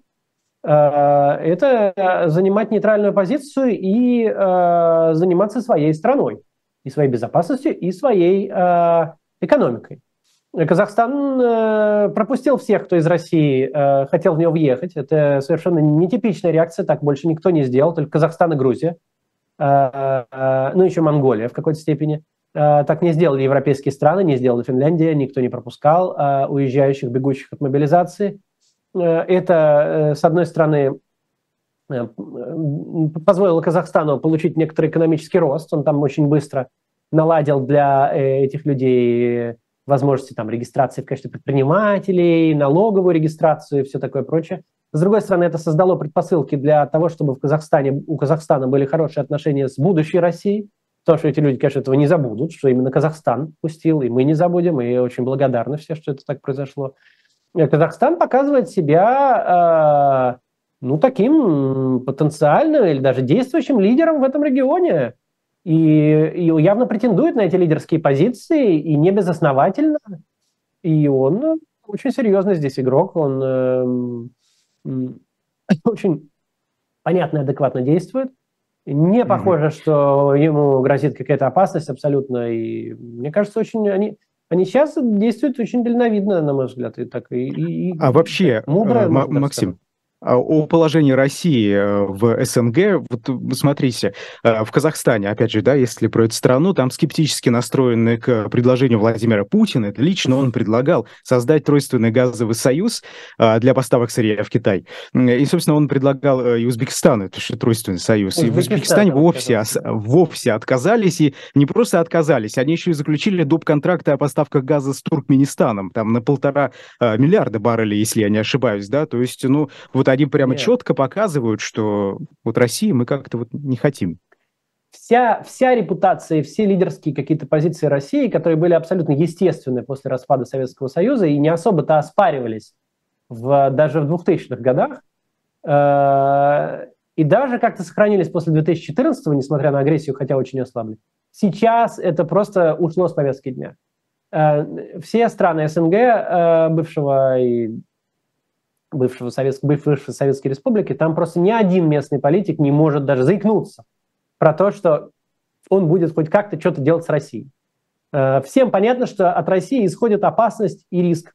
Это занимать нейтральную позицию и заниматься своей страной, и своей безопасностью, и своей экономикой. Казахстан пропустил всех, кто из России хотел в него въехать. Это совершенно нетипичная реакция, так больше никто не сделал, только Казахстан и Грузия. Ну, еще Монголия в какой-то степени. Так не сделали европейские страны, не сделала Финляндия, никто не пропускал уезжающих, бегущих от мобилизации. Это, с одной стороны, позволило Казахстану получить некоторый экономический рост. Он там очень быстро наладил для этих людей возможности там, регистрации в качестве предпринимателей, налоговую регистрацию и все такое прочее. С другой стороны, это создало предпосылки для того, чтобы в Казахстане, у Казахстана были хорошие отношения с будущей Россией, потому что эти люди, конечно, этого не забудут, что именно Казахстан пустил, и мы не забудем, и очень благодарны все, что это так произошло. И Казахстан показывает себя э, ну, таким потенциальным или даже действующим лидером в этом регионе, и, и явно претендует на эти лидерские позиции, и не безосновательно, и он очень серьезный здесь игрок, он... Э, очень понятно и адекватно действует. Не похоже, mm-hmm. что ему грозит какая-то опасность абсолютно. И мне кажется, очень они, они сейчас действуют очень дальновидно, на мой взгляд. И так, и, и, а вообще, мудро, М- Максим, о положении России в СНГ, вот смотрите, в Казахстане, опять же, да, если про эту страну, там скептически настроены к предложению Владимира Путина. Это лично он предлагал создать тройственный газовый союз для поставок сырья в Китай. И, собственно, он предлагал и Узбекистану, это же тройственный союз. И в Узбекистане вовсе, вовсе отказались, и не просто отказались, они еще и заключили доп. Контракты о поставках газа с Туркменистаном, там на полтора миллиарда баррелей, если я не ошибаюсь, да, то есть, ну, вот они прямо Нет. четко показывают, что вот России мы как-то вот не хотим. Вся, вся репутация и все лидерские какие-то позиции России, которые были абсолютно естественны после распада Советского Союза и не особо-то оспаривались в, даже в двухтысячных годах, э, и даже как-то сохранились после две тысячи четырнадцатого, несмотря на агрессию, хотя очень ослабли. Сейчас это просто ушло с повестки дня. Э, все страны СНГ, э, бывшего и бывшего Советской, бывшей Советской Республики, там просто ни один местный политик не может даже заикнуться про то, что он будет хоть как-то что-то делать с Россией. Всем понятно, что от России исходит опасность и риск.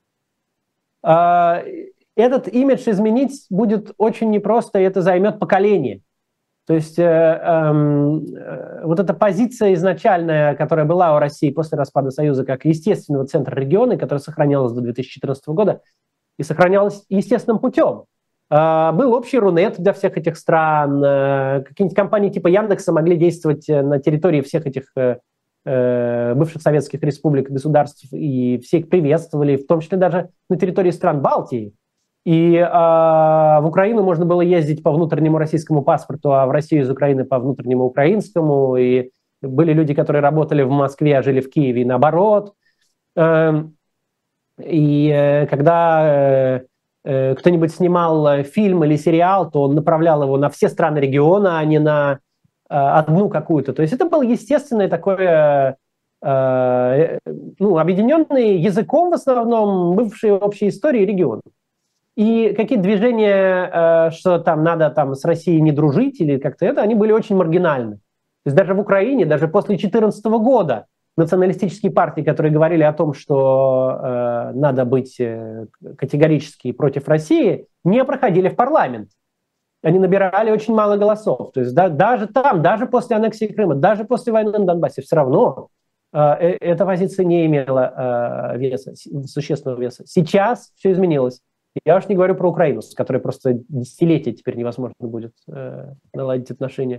Этот имидж изменить будет очень непросто, и это займет поколение. То есть э, э, вот эта позиция изначальная, которая была у России после распада Союза как естественного центра региона, которая сохранялась до две тысячи четырнадцатого года, и сохранялась естественным путем. Uh, был общий Рунет для всех этих стран. Uh, какие-нибудь компании типа Яндекса могли действовать на территории всех этих uh, uh, бывших советских республик, государств, и все их приветствовали, в том числе даже на территории стран Балтии. И uh, в Украину можно было ездить по внутреннему российскому паспорту, а в Россию из Украины по внутреннему украинскому. И были люди, которые работали в Москве, а жили в Киеве, и наоборот. Uh, И э, когда э, э, кто-нибудь снимал фильм или сериал, то он направлял его на все страны региона, а не на э, одну какую-то. То есть это был естественный такой, э, э, ну, объединенный языком в основном, бывшей общей истории регион. И какие-то движения, э, что там надо там, с Россией не дружить или как-то это, они были очень маргинальны. То есть даже в Украине, даже после две тысячи четырнадцатого года, националистические партии, которые говорили о том, что э, надо быть категорически против России, не проходили в парламент. Они набирали очень мало голосов. То есть да, даже там, даже после аннексии Крыма, даже после войны на Донбассе, все равно э, эта позиция не имела э, веса, существенного веса. Сейчас все изменилось. Я уж не говорю про Украину, с которой просто десятилетия теперь невозможно будет э, наладить отношения.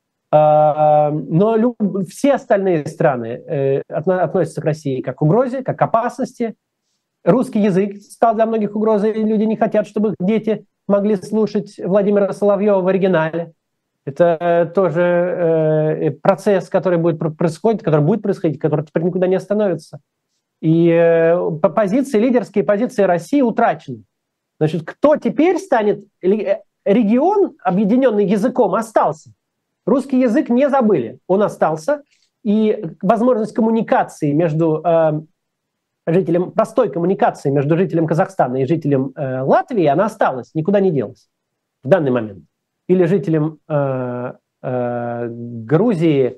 Э, но люб... все остальные страны э, относятся к России как к угрозе, как к опасности. Русский язык стал для многих угрозой, и люди не хотят, чтобы их дети могли слушать Владимира Соловьева в оригинале. Это э, тоже э, процесс, который будет происходить, который будет происходить, который теперь никуда не остановится. И э, позиции, лидерские позиции России утрачены. Значит, кто теперь станет... Регион, объединенный языком, остался. Русский язык не забыли, он остался. И возможность коммуникации между... Э, жителям, простой коммуникации между жителем Казахстана и жителем э, Латвии, она осталась, никуда не делась в данный момент. Или жителем э, э, Грузии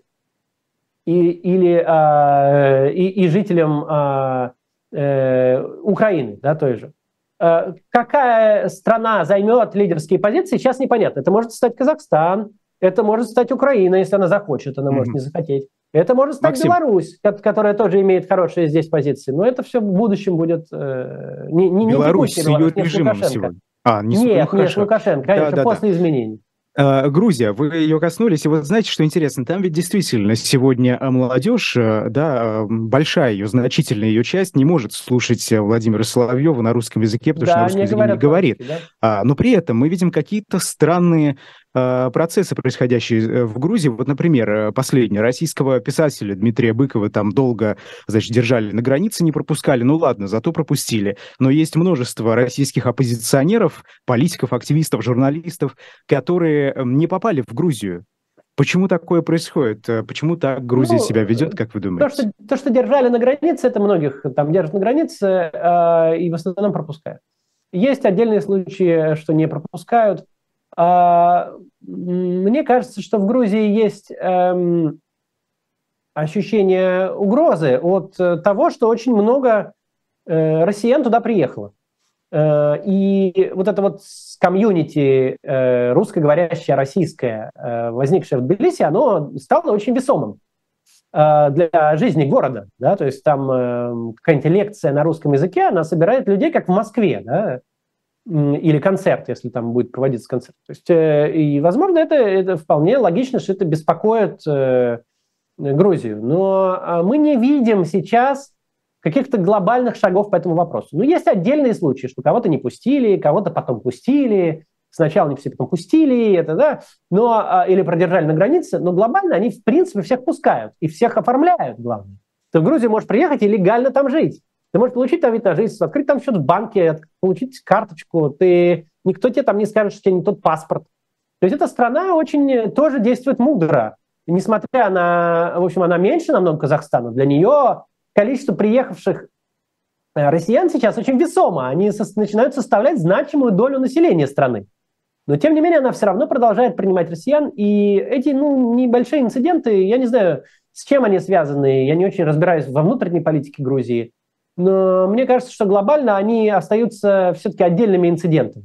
и, или, э, и, и жителем э, э, Украины, да, той же. Э, какая страна займет лидерские позиции, сейчас непонятно. Это может стать Казахстан, это может стать Украина, если она захочет, она mm-hmm. может не захотеть. Это может стать Максим. Беларусь, которая тоже имеет хорошие здесь позиции. Но это все в будущем будет э, не, не, Беларусь не с ее режимом сегодня. А, не нет, нет, с Лукашенко, конечно, да, да, после да. изменений. Uh, Грузия, вы ее коснулись, и вот знаете, что интересно, там ведь действительно сегодня молодежь, да, большая ее, значительная ее часть не может слушать Владимира Соловьева на русском языке, потому да, что на русском языке не говорит. Да? А, но при этом мы видим какие-то странные а, процессы, происходящие в Грузии. Вот, например, последний, российского писателя Дмитрия Быкова там долго, значит, держали на границе, не пропускали, ну ладно, зато пропустили. Но есть множество российских оппозиционеров, политиков, активистов, журналистов, которые не попали в Грузию. Почему такое происходит? Почему так Грузия ну, себя ведет, как вы думаете? То что, то, что держали на границе, это многих там держат на границе э, и в основном пропускают. Есть отдельные случаи, что не пропускают. Э, мне кажется, что в Грузии есть э, ощущение угрозы от того, что очень много э, россиян туда приехало. И вот это вот комьюнити э, русскоговорящее, российское, э, возникшее в Тбилиси, оно стало очень весомым э, для жизни города. Да? То есть там э, какая-нибудь лекция на русском языке, она собирает людей, как в Москве, да? Или концерт, если там будет проводиться концерт. То есть, э, и, возможно, это, это вполне логично, что это беспокоит э, Грузию. Но э, мы не видим сейчас каких-то глобальных шагов по этому вопросу. Ну, есть отдельные случаи, что кого-то не пустили, кого-то потом пустили, сначала не все, потом пустили, это, да, но, или продержали на границе, но глобально они, в принципе, всех пускают и всех оформляют, главное. Ты в Грузию можешь приехать и легально там жить. Ты можешь получить там вид на жительство, открыть там счет в банке, получить карточку, ты, никто тебе там не скажет, что у тебя не тот паспорт. То есть эта страна очень тоже действует мудро. И несмотря на, в общем, она меньше намного Казахстана, для нее количество приехавших россиян сейчас очень весомо. Они со- начинают составлять значимую долю населения страны. Но, тем не менее, она все равно продолжает принимать россиян. И эти ну, небольшие инциденты, я не знаю, с чем они связаны. Я не очень разбираюсь во внутренней политике Грузии. Но мне кажется, что глобально они остаются все-таки отдельными инцидентами.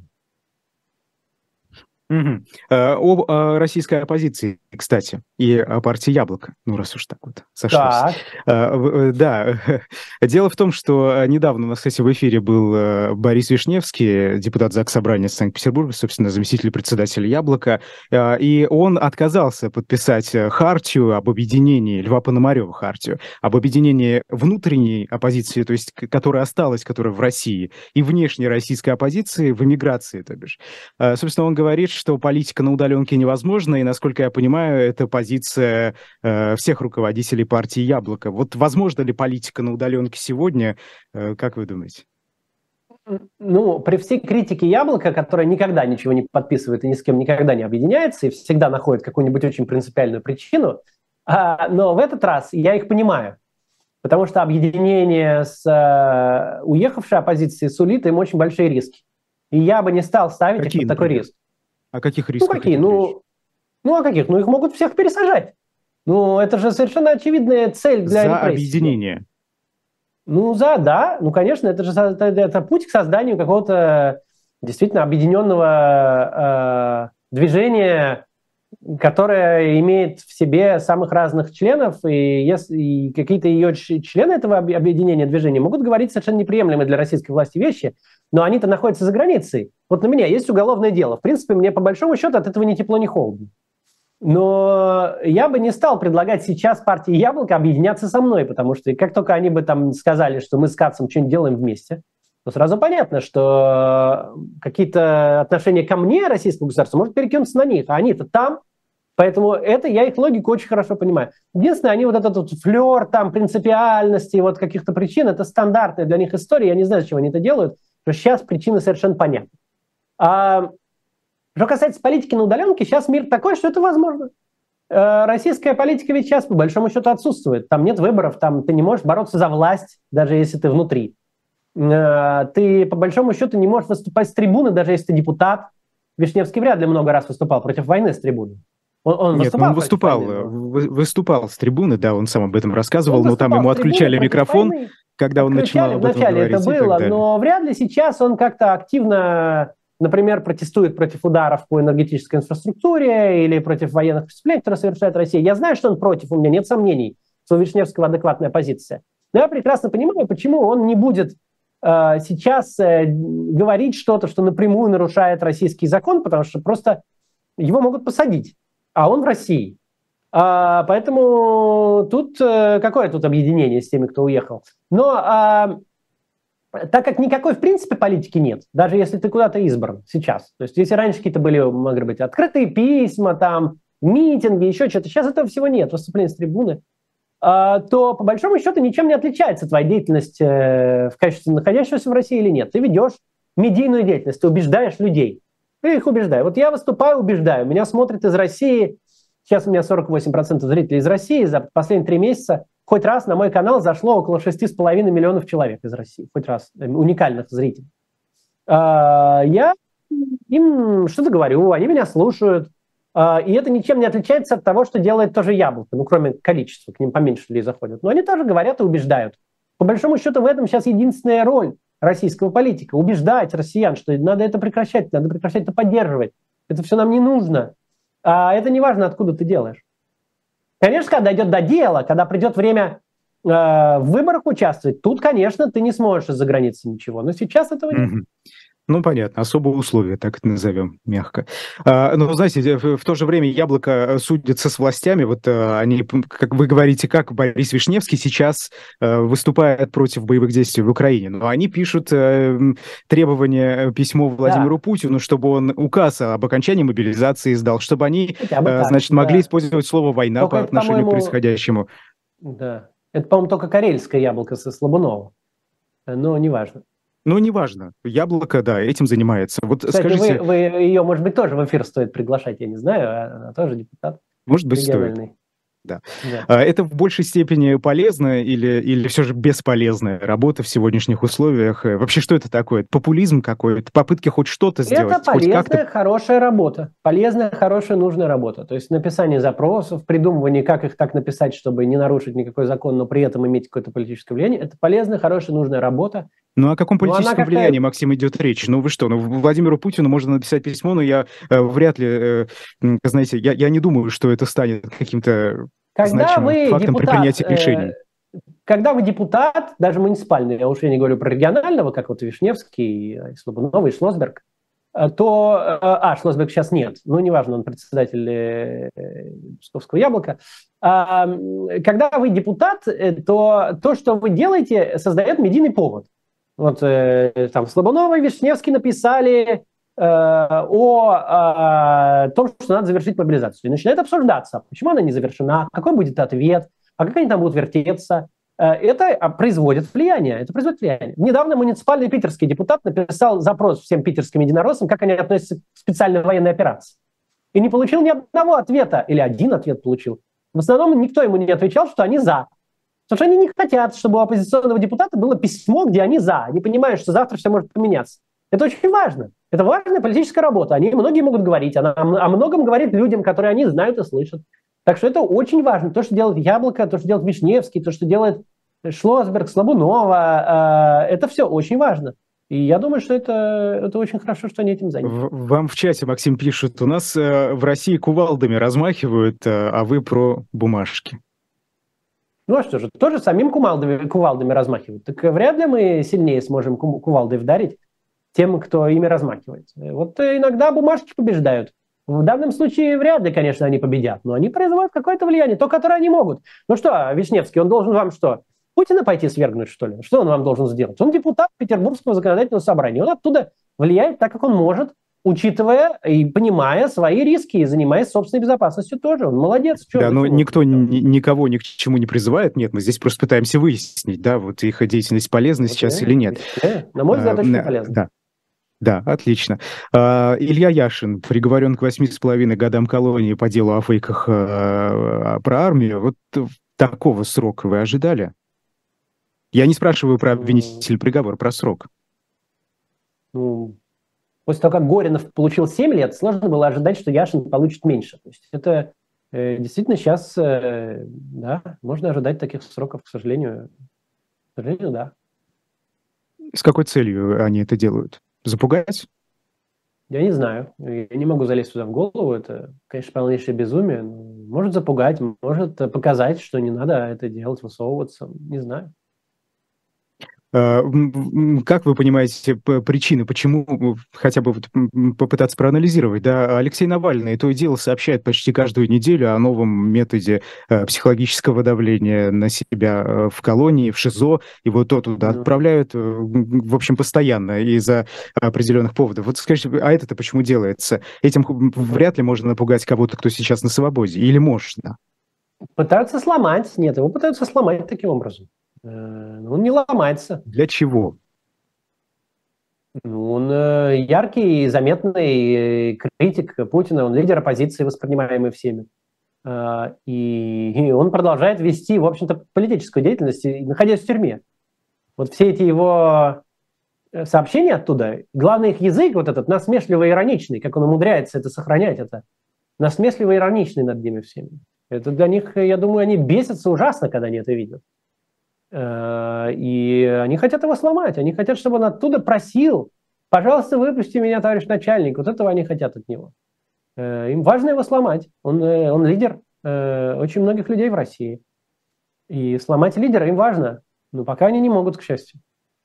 Угу. Об о российской оппозиции, кстати, и о партии «Яблоко», ну, раз уж так вот сошлось. Так. А, да, дело в том, что недавно у нас, кстати, в эфире был Борис Вишневский, депутат Заксобрания Санкт-Петербурга, собственно, заместитель председателя «Яблока», и он отказался подписать хартию об объединении, Льва Пономарева хартию, об объединении внутренней оппозиции, то есть которая осталась, которая в России, и внешней российской оппозиции в эмиграции, то бишь. Собственно, он говорит, что политика на удаленке невозможна, и, насколько я понимаю, это позиция э, всех руководителей партии «Яблоко». Вот возможно ли политика на удаленке сегодня? Э, как вы думаете? Ну, при всей критике «Яблока», которая никогда ничего не подписывает и ни с кем никогда не объединяется, и всегда находит какую-нибудь очень принципиальную причину, а, но в этот раз я их понимаю. Потому что объединение с э, уехавшей оппозицией сулит им очень большие риски. И я бы не стал ставить Какие, их под такой риск. О каких рисках? Ну, какие? Ну, ну, а каких? Ну, их могут всех пересажать. Ну, это же совершенно очевидная цель для За репрессий. объединение. Ну, за, да. Ну, конечно, это же это, это путь к созданию какого-то действительно объединенного э, движения, которое имеет в себе самых разных членов, и, если, и какие-то ее члены этого объединения движения могут говорить совершенно неприемлемые для российской власти вещи, но они-то находятся за границей. Вот на меня есть уголовное дело. В принципе, мне по большому счету от этого ни тепло, ни холодно. Но я бы не стал предлагать сейчас партии «Яблоко» объединяться со мной, потому что как только они бы там сказали, что мы с Кацем что-нибудь делаем вместе, то сразу понятно, что какие-то отношения ко мне, российскому государству, может перекинуться на них, а они-то там. Поэтому это я их логику очень хорошо понимаю. Единственное, они вот этот вот флер там принципиальности, вот каких-то причин, это стандартная для них история, я не знаю, зачем они это делают, но сейчас причины совершенно понятны. А что касается политики на удаленке, сейчас мир такой, что это возможно. Э, российская политика ведь сейчас по большому счету отсутствует. Там нет выборов, там ты не можешь бороться за власть, даже если ты внутри. Э, ты по большому счету не можешь выступать с трибуны, даже если ты депутат. Вишневский вряд ли много раз выступал против войны с трибуны. Он, он Нет, выступал он выступал, войны, но... выступал с трибуны, да, он сам об этом рассказывал, но там ему отключали микрофон, войны. когда он начинал об этом вначале говорить. Это было, но вряд ли сейчас он как-то активно... Например, протестует против ударов по энергетической инфраструктуре или против военных преступлений, которые совершает Россия. Я знаю, что он против, у меня нет сомнений, что у Вишневского адекватная позиция. Но я прекрасно понимаю, почему он не будет э, сейчас э, говорить что-то, что напрямую нарушает российский закон, потому что просто его могут посадить, а он в России. А, поэтому тут э, какое тут объединение с теми, кто уехал? Но... Э, Так как никакой, в принципе, политики нет, даже если ты куда-то избран сейчас. То есть если раньше какие-то были, могли быть, открытые письма, там, митинги, еще что-то, сейчас этого всего нет, выступления с трибуны, то по большому счету ничем не отличается твоя деятельность в качестве находящегося в России или нет. Ты ведешь медийную деятельность, ты убеждаешь людей. Ты их убеждаешь. Вот я выступаю, убеждаю. Меня смотрят из России, сейчас у меня сорок восемь процентов зрителей из России, за последние три месяца хоть раз на мой канал зашло около шести с половиной миллионов человек из России. Хоть раз. Уникальных зрителей. Я им что-то говорю, они меня слушают. И это ничем не отличается от того, что делает тоже Яблоко. Ну, кроме количества, к ним поменьше людей заходят. Но они тоже говорят и убеждают. По большому счету в этом сейчас единственная роль российского политика. Убеждать россиян, что надо это прекращать, надо прекращать это поддерживать. Это все нам не нужно. А это не важно, откуда ты делаешь. Конечно, когда дойдет до дела, когда придет время э, в выборах участвовать, тут, конечно, ты не сможешь из-за границы ничего. Но сейчас этого нет. Mm-hmm. Ну, понятно, особые условия, так это назовем, мягко. А, но, знаете, в, в то же время Яблоко судится с властями. Вот а, они, как вы говорите, как Борис Вишневский сейчас а, выступает против боевых действий в Украине. Но они пишут а, требование, письмо Владимиру да. Путину, чтобы он указ об окончании мобилизации издал, чтобы они, а, так, значит, да. могли использовать слово «война» только по отношению к происходящему. Да. Это, по-моему, только карельское Яблоко со Слабунова. Но неважно. Ну, неважно. Яблоко, да, этим занимается. Вот Кстати, скажите... вы, вы ее, может быть, тоже в эфир стоит приглашать, я не знаю, она тоже депутат. Может быть, стоит. Да. Да. Это в большей степени полезно или, или все же бесполезная работа в сегодняшних условиях? Вообще, что это такое? Популизм какой-то? Попытки хоть что-то сделать? Это полезная, хорошая работа. Полезная, хорошая, нужная работа. То есть написание запросов, придумывание, как их так написать, чтобы не нарушить никакой закон, но при этом иметь какое-то политическое влияние. Это полезная, хорошая, нужная работа. Ну, о каком политическом влиянии, Максим, идет речь? Ну, вы что, ну, Владимиру Путину можно написать письмо, но я э, вряд ли, э, знаете, я, я не думаю, что это станет каким-то когда вы фактом депутат, при принятии решений. Э, когда вы депутат, даже муниципальный, я уж я не говорю про регионального, как вот Вишневский, и Слабунов, и Шлосберг, то... Э, а, Шлосберг сейчас нет, ну, неважно, он председатель э, Псковского Яблока. А, когда вы депутат, то то, что вы делаете, создает медийный повод. Вот э, там Слабунов и Вишневский написали э, о, о том, что надо завершить мобилизацию. И начинает обсуждаться, почему она не завершена, какой будет ответ, а как они там будут вертеться. Э, это производит влияние. Это производит влияние. Недавно муниципальный питерский депутат написал запрос всем питерским единороссам, как они относятся к специальной военной операции. И не получил ни одного ответа, или один ответ получил. В основном никто ему не отвечал, что они за. Потому что они не хотят, чтобы у оппозиционного депутата было письмо, где они за. Они понимают, что завтра все может поменяться. Это очень важно. Это важная политическая работа. Они многие могут говорить. Она о многом говорит людям, которые они знают и слышат. Так что это очень важно. То, что делает Яблоко, то, что делает Вишневский, то, что делает Шлосберг, Слабунова, это все очень важно. И я думаю, что это, это очень хорошо, что они этим заняты. Вам в чате, Максим, пишет, у нас э, в России кувалдами размахивают, э, а вы про бумажки. Ну а что же, тоже самим кувалдами, кувалдами размахивают. Так вряд ли мы сильнее сможем кувалдой вдарить тем, кто ими размахивает. Вот иногда бумажки побеждают. В данном случае вряд ли, конечно, они победят, но они производят какое-то влияние, то, которое они могут. Ну что, Вишневский, он должен вам что? Путина пойти свергнуть, что ли? Что он вам должен сделать? Он депутат Петербургского законодательного собрания. Он оттуда влияет так, как он может, учитывая и понимая свои риски и занимаясь собственной безопасностью тоже. Он молодец. Что, да, но почему? никто ни, никого ни к чему не призывает. Нет, мы здесь просто пытаемся выяснить, да, вот их деятельность полезна okay. сейчас или нет. Okay. На мой взгляд, очень полезно. Да. Да, отлично. Uh, Илья Яшин приговорен к восьми с половиной годам колонии по делу о фейках uh, про армию. Вот такого срока вы ожидали? Я не спрашиваю про обвинительный приговор, про срок. Ну, после того, как Горинов получил семь лет, сложно было ожидать, что Яшин получит меньше. То есть это э, действительно сейчас, э, да, можно ожидать таких сроков, к сожалению. К сожалению, да. С какой целью они это делают? Запугать? Я не знаю. Я не могу залезть туда в голову. Это, конечно, полнейшее безумие. Может запугать, может показать, что не надо это делать, высовываться. Не знаю. Как вы понимаете причины, почему, хотя бы попытаться проанализировать, да, Алексей Навальный то и дело сообщает почти каждую неделю о новом методе психологического давления на себя в колонии, в ШИЗО, его то туда да. отправляют, в общем, постоянно из-за определенных поводов. Вот скажите, а это-то почему делается? Этим вряд ли можно напугать кого-то, кто сейчас на свободе, или можно? Пытаются сломать, нет, его пытаются сломать таким образом. Он не ломается. Для чего? Он яркий, заметный критик Путина, он лидер оппозиции, воспринимаемый всеми. И он продолжает вести, в общем-то, политическую деятельность, находясь в тюрьме. Вот все эти его сообщения оттуда, главный их язык, вот этот насмешливо-ироничный, как он умудряется это сохранять, это насмешливо-ироничный над ними всеми. Это для них, я думаю, они бесятся ужасно, когда они это видят. И они хотят его сломать, они хотят, чтобы он оттуда просил, пожалуйста, выпусти меня, товарищ начальник, вот этого они хотят от него. Им важно его сломать, он, он лидер очень многих людей в России. И сломать лидера им важно, но пока они не могут, к счастью.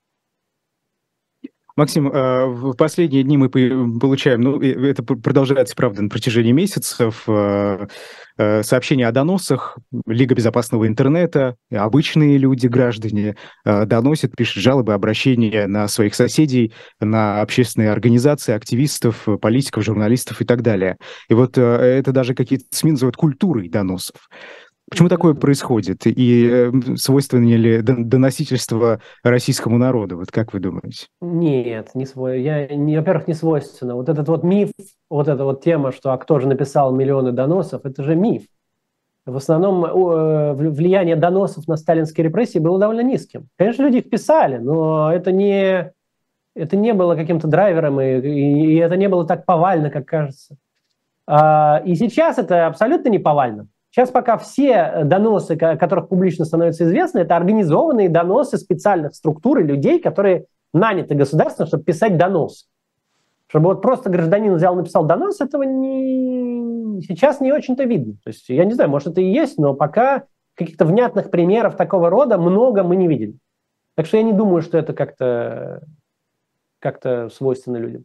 Максим, в последние дни мы получаем, ну, это продолжается, правда, на протяжении месяцев, сообщения о доносах, Лига безопасного интернета, обычные люди, граждане, доносят, пишут жалобы, обращения на своих соседей, на общественные организации, активистов, политиков, журналистов и так далее. И вот это даже какие-то СМИ называют культурой доносов. Почему такое происходит? И э, свойственно ли доносительство российскому народу? Вот как вы думаете? Нет, не свой. Я, не, во-первых, не свойственно. Вот этот вот миф, вот эта вот тема, что а кто же написал миллионы доносов, это же миф. В основном э, влияние доносов на сталинские репрессии было довольно низким. Конечно, люди их писали, но это не, это не было каким-то драйвером, и, и, и это не было так повально, как кажется. А, и сейчас это абсолютно не повально. Сейчас пока все доносы, о которых публично становится известно, это организованные доносы специальных структур и людей, которые наняты государством, чтобы писать донос. Чтобы вот просто гражданин взял, написал донос, этого не... сейчас не очень-то видно. То есть я не знаю, может это и есть, но пока каких-то внятных примеров такого рода много мы не видели. Так что я не думаю, что это как-то, как-то свойственно людям.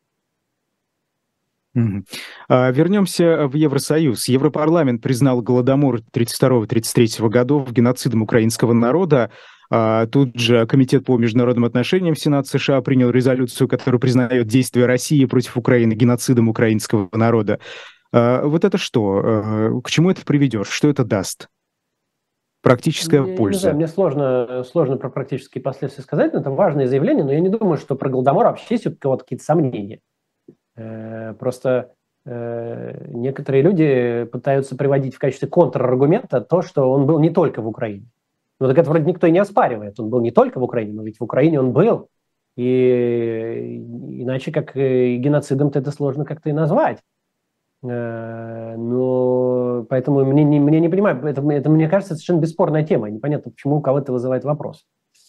Mm-hmm. А, вернемся в Евросоюз. Европарламент признал Голодомор тридцать второго — тридцать третьего годов геноцидом украинского народа. А, тут же Комитет по международным отношениям Сенат США принял резолюцию, которая признает действия России против Украины геноцидом украинского народа. А, вот это что? А, к чему это приведет? Что это даст? Практическая я, польза. Не знаю, мне сложно, сложно про практические последствия сказать, но это важное заявление, но я не думаю, что про Голодомор вообще есть у кого-то какие-то сомнения. Просто э, некоторые люди пытаются приводить в качестве контраргумента то, что он был не только в Украине. Но так это вроде никто и не оспаривает. Он был не только в Украине, но ведь в Украине он был. И иначе как геноцидом-то это сложно как-то и назвать. Э, Но поэтому мне не, мне не понимаю, это, это, мне кажется, совершенно бесспорная тема. Непонятно, почему у кого-то вызывает вопрос.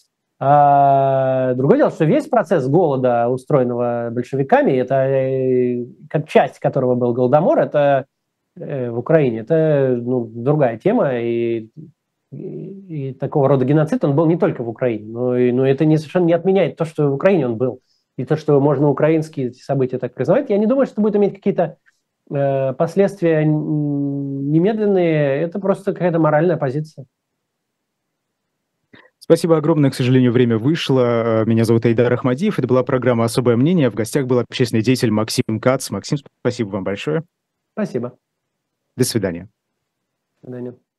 А другое дело, что весь процесс голода, устроенного большевиками, это э, как часть которого был Голодомор, это э, в Украине, это ну, другая тема, и, и, и такого рода геноцид, он был не только в Украине, но, и, но это не, совершенно не отменяет то, что в Украине он был, и то, что можно украинские эти события так признавать. Я не думаю, что это будет иметь какие-то э, последствия немедленные, это просто какая-то моральная позиция. Спасибо огромное. К сожалению, время вышло. Меня зовут Айдар Ахмадиев. Это была программа «Особое мнение». В гостях был общественный деятель Максим Кац. Максим, спасибо вам большое. Спасибо. До свидания. До свидания.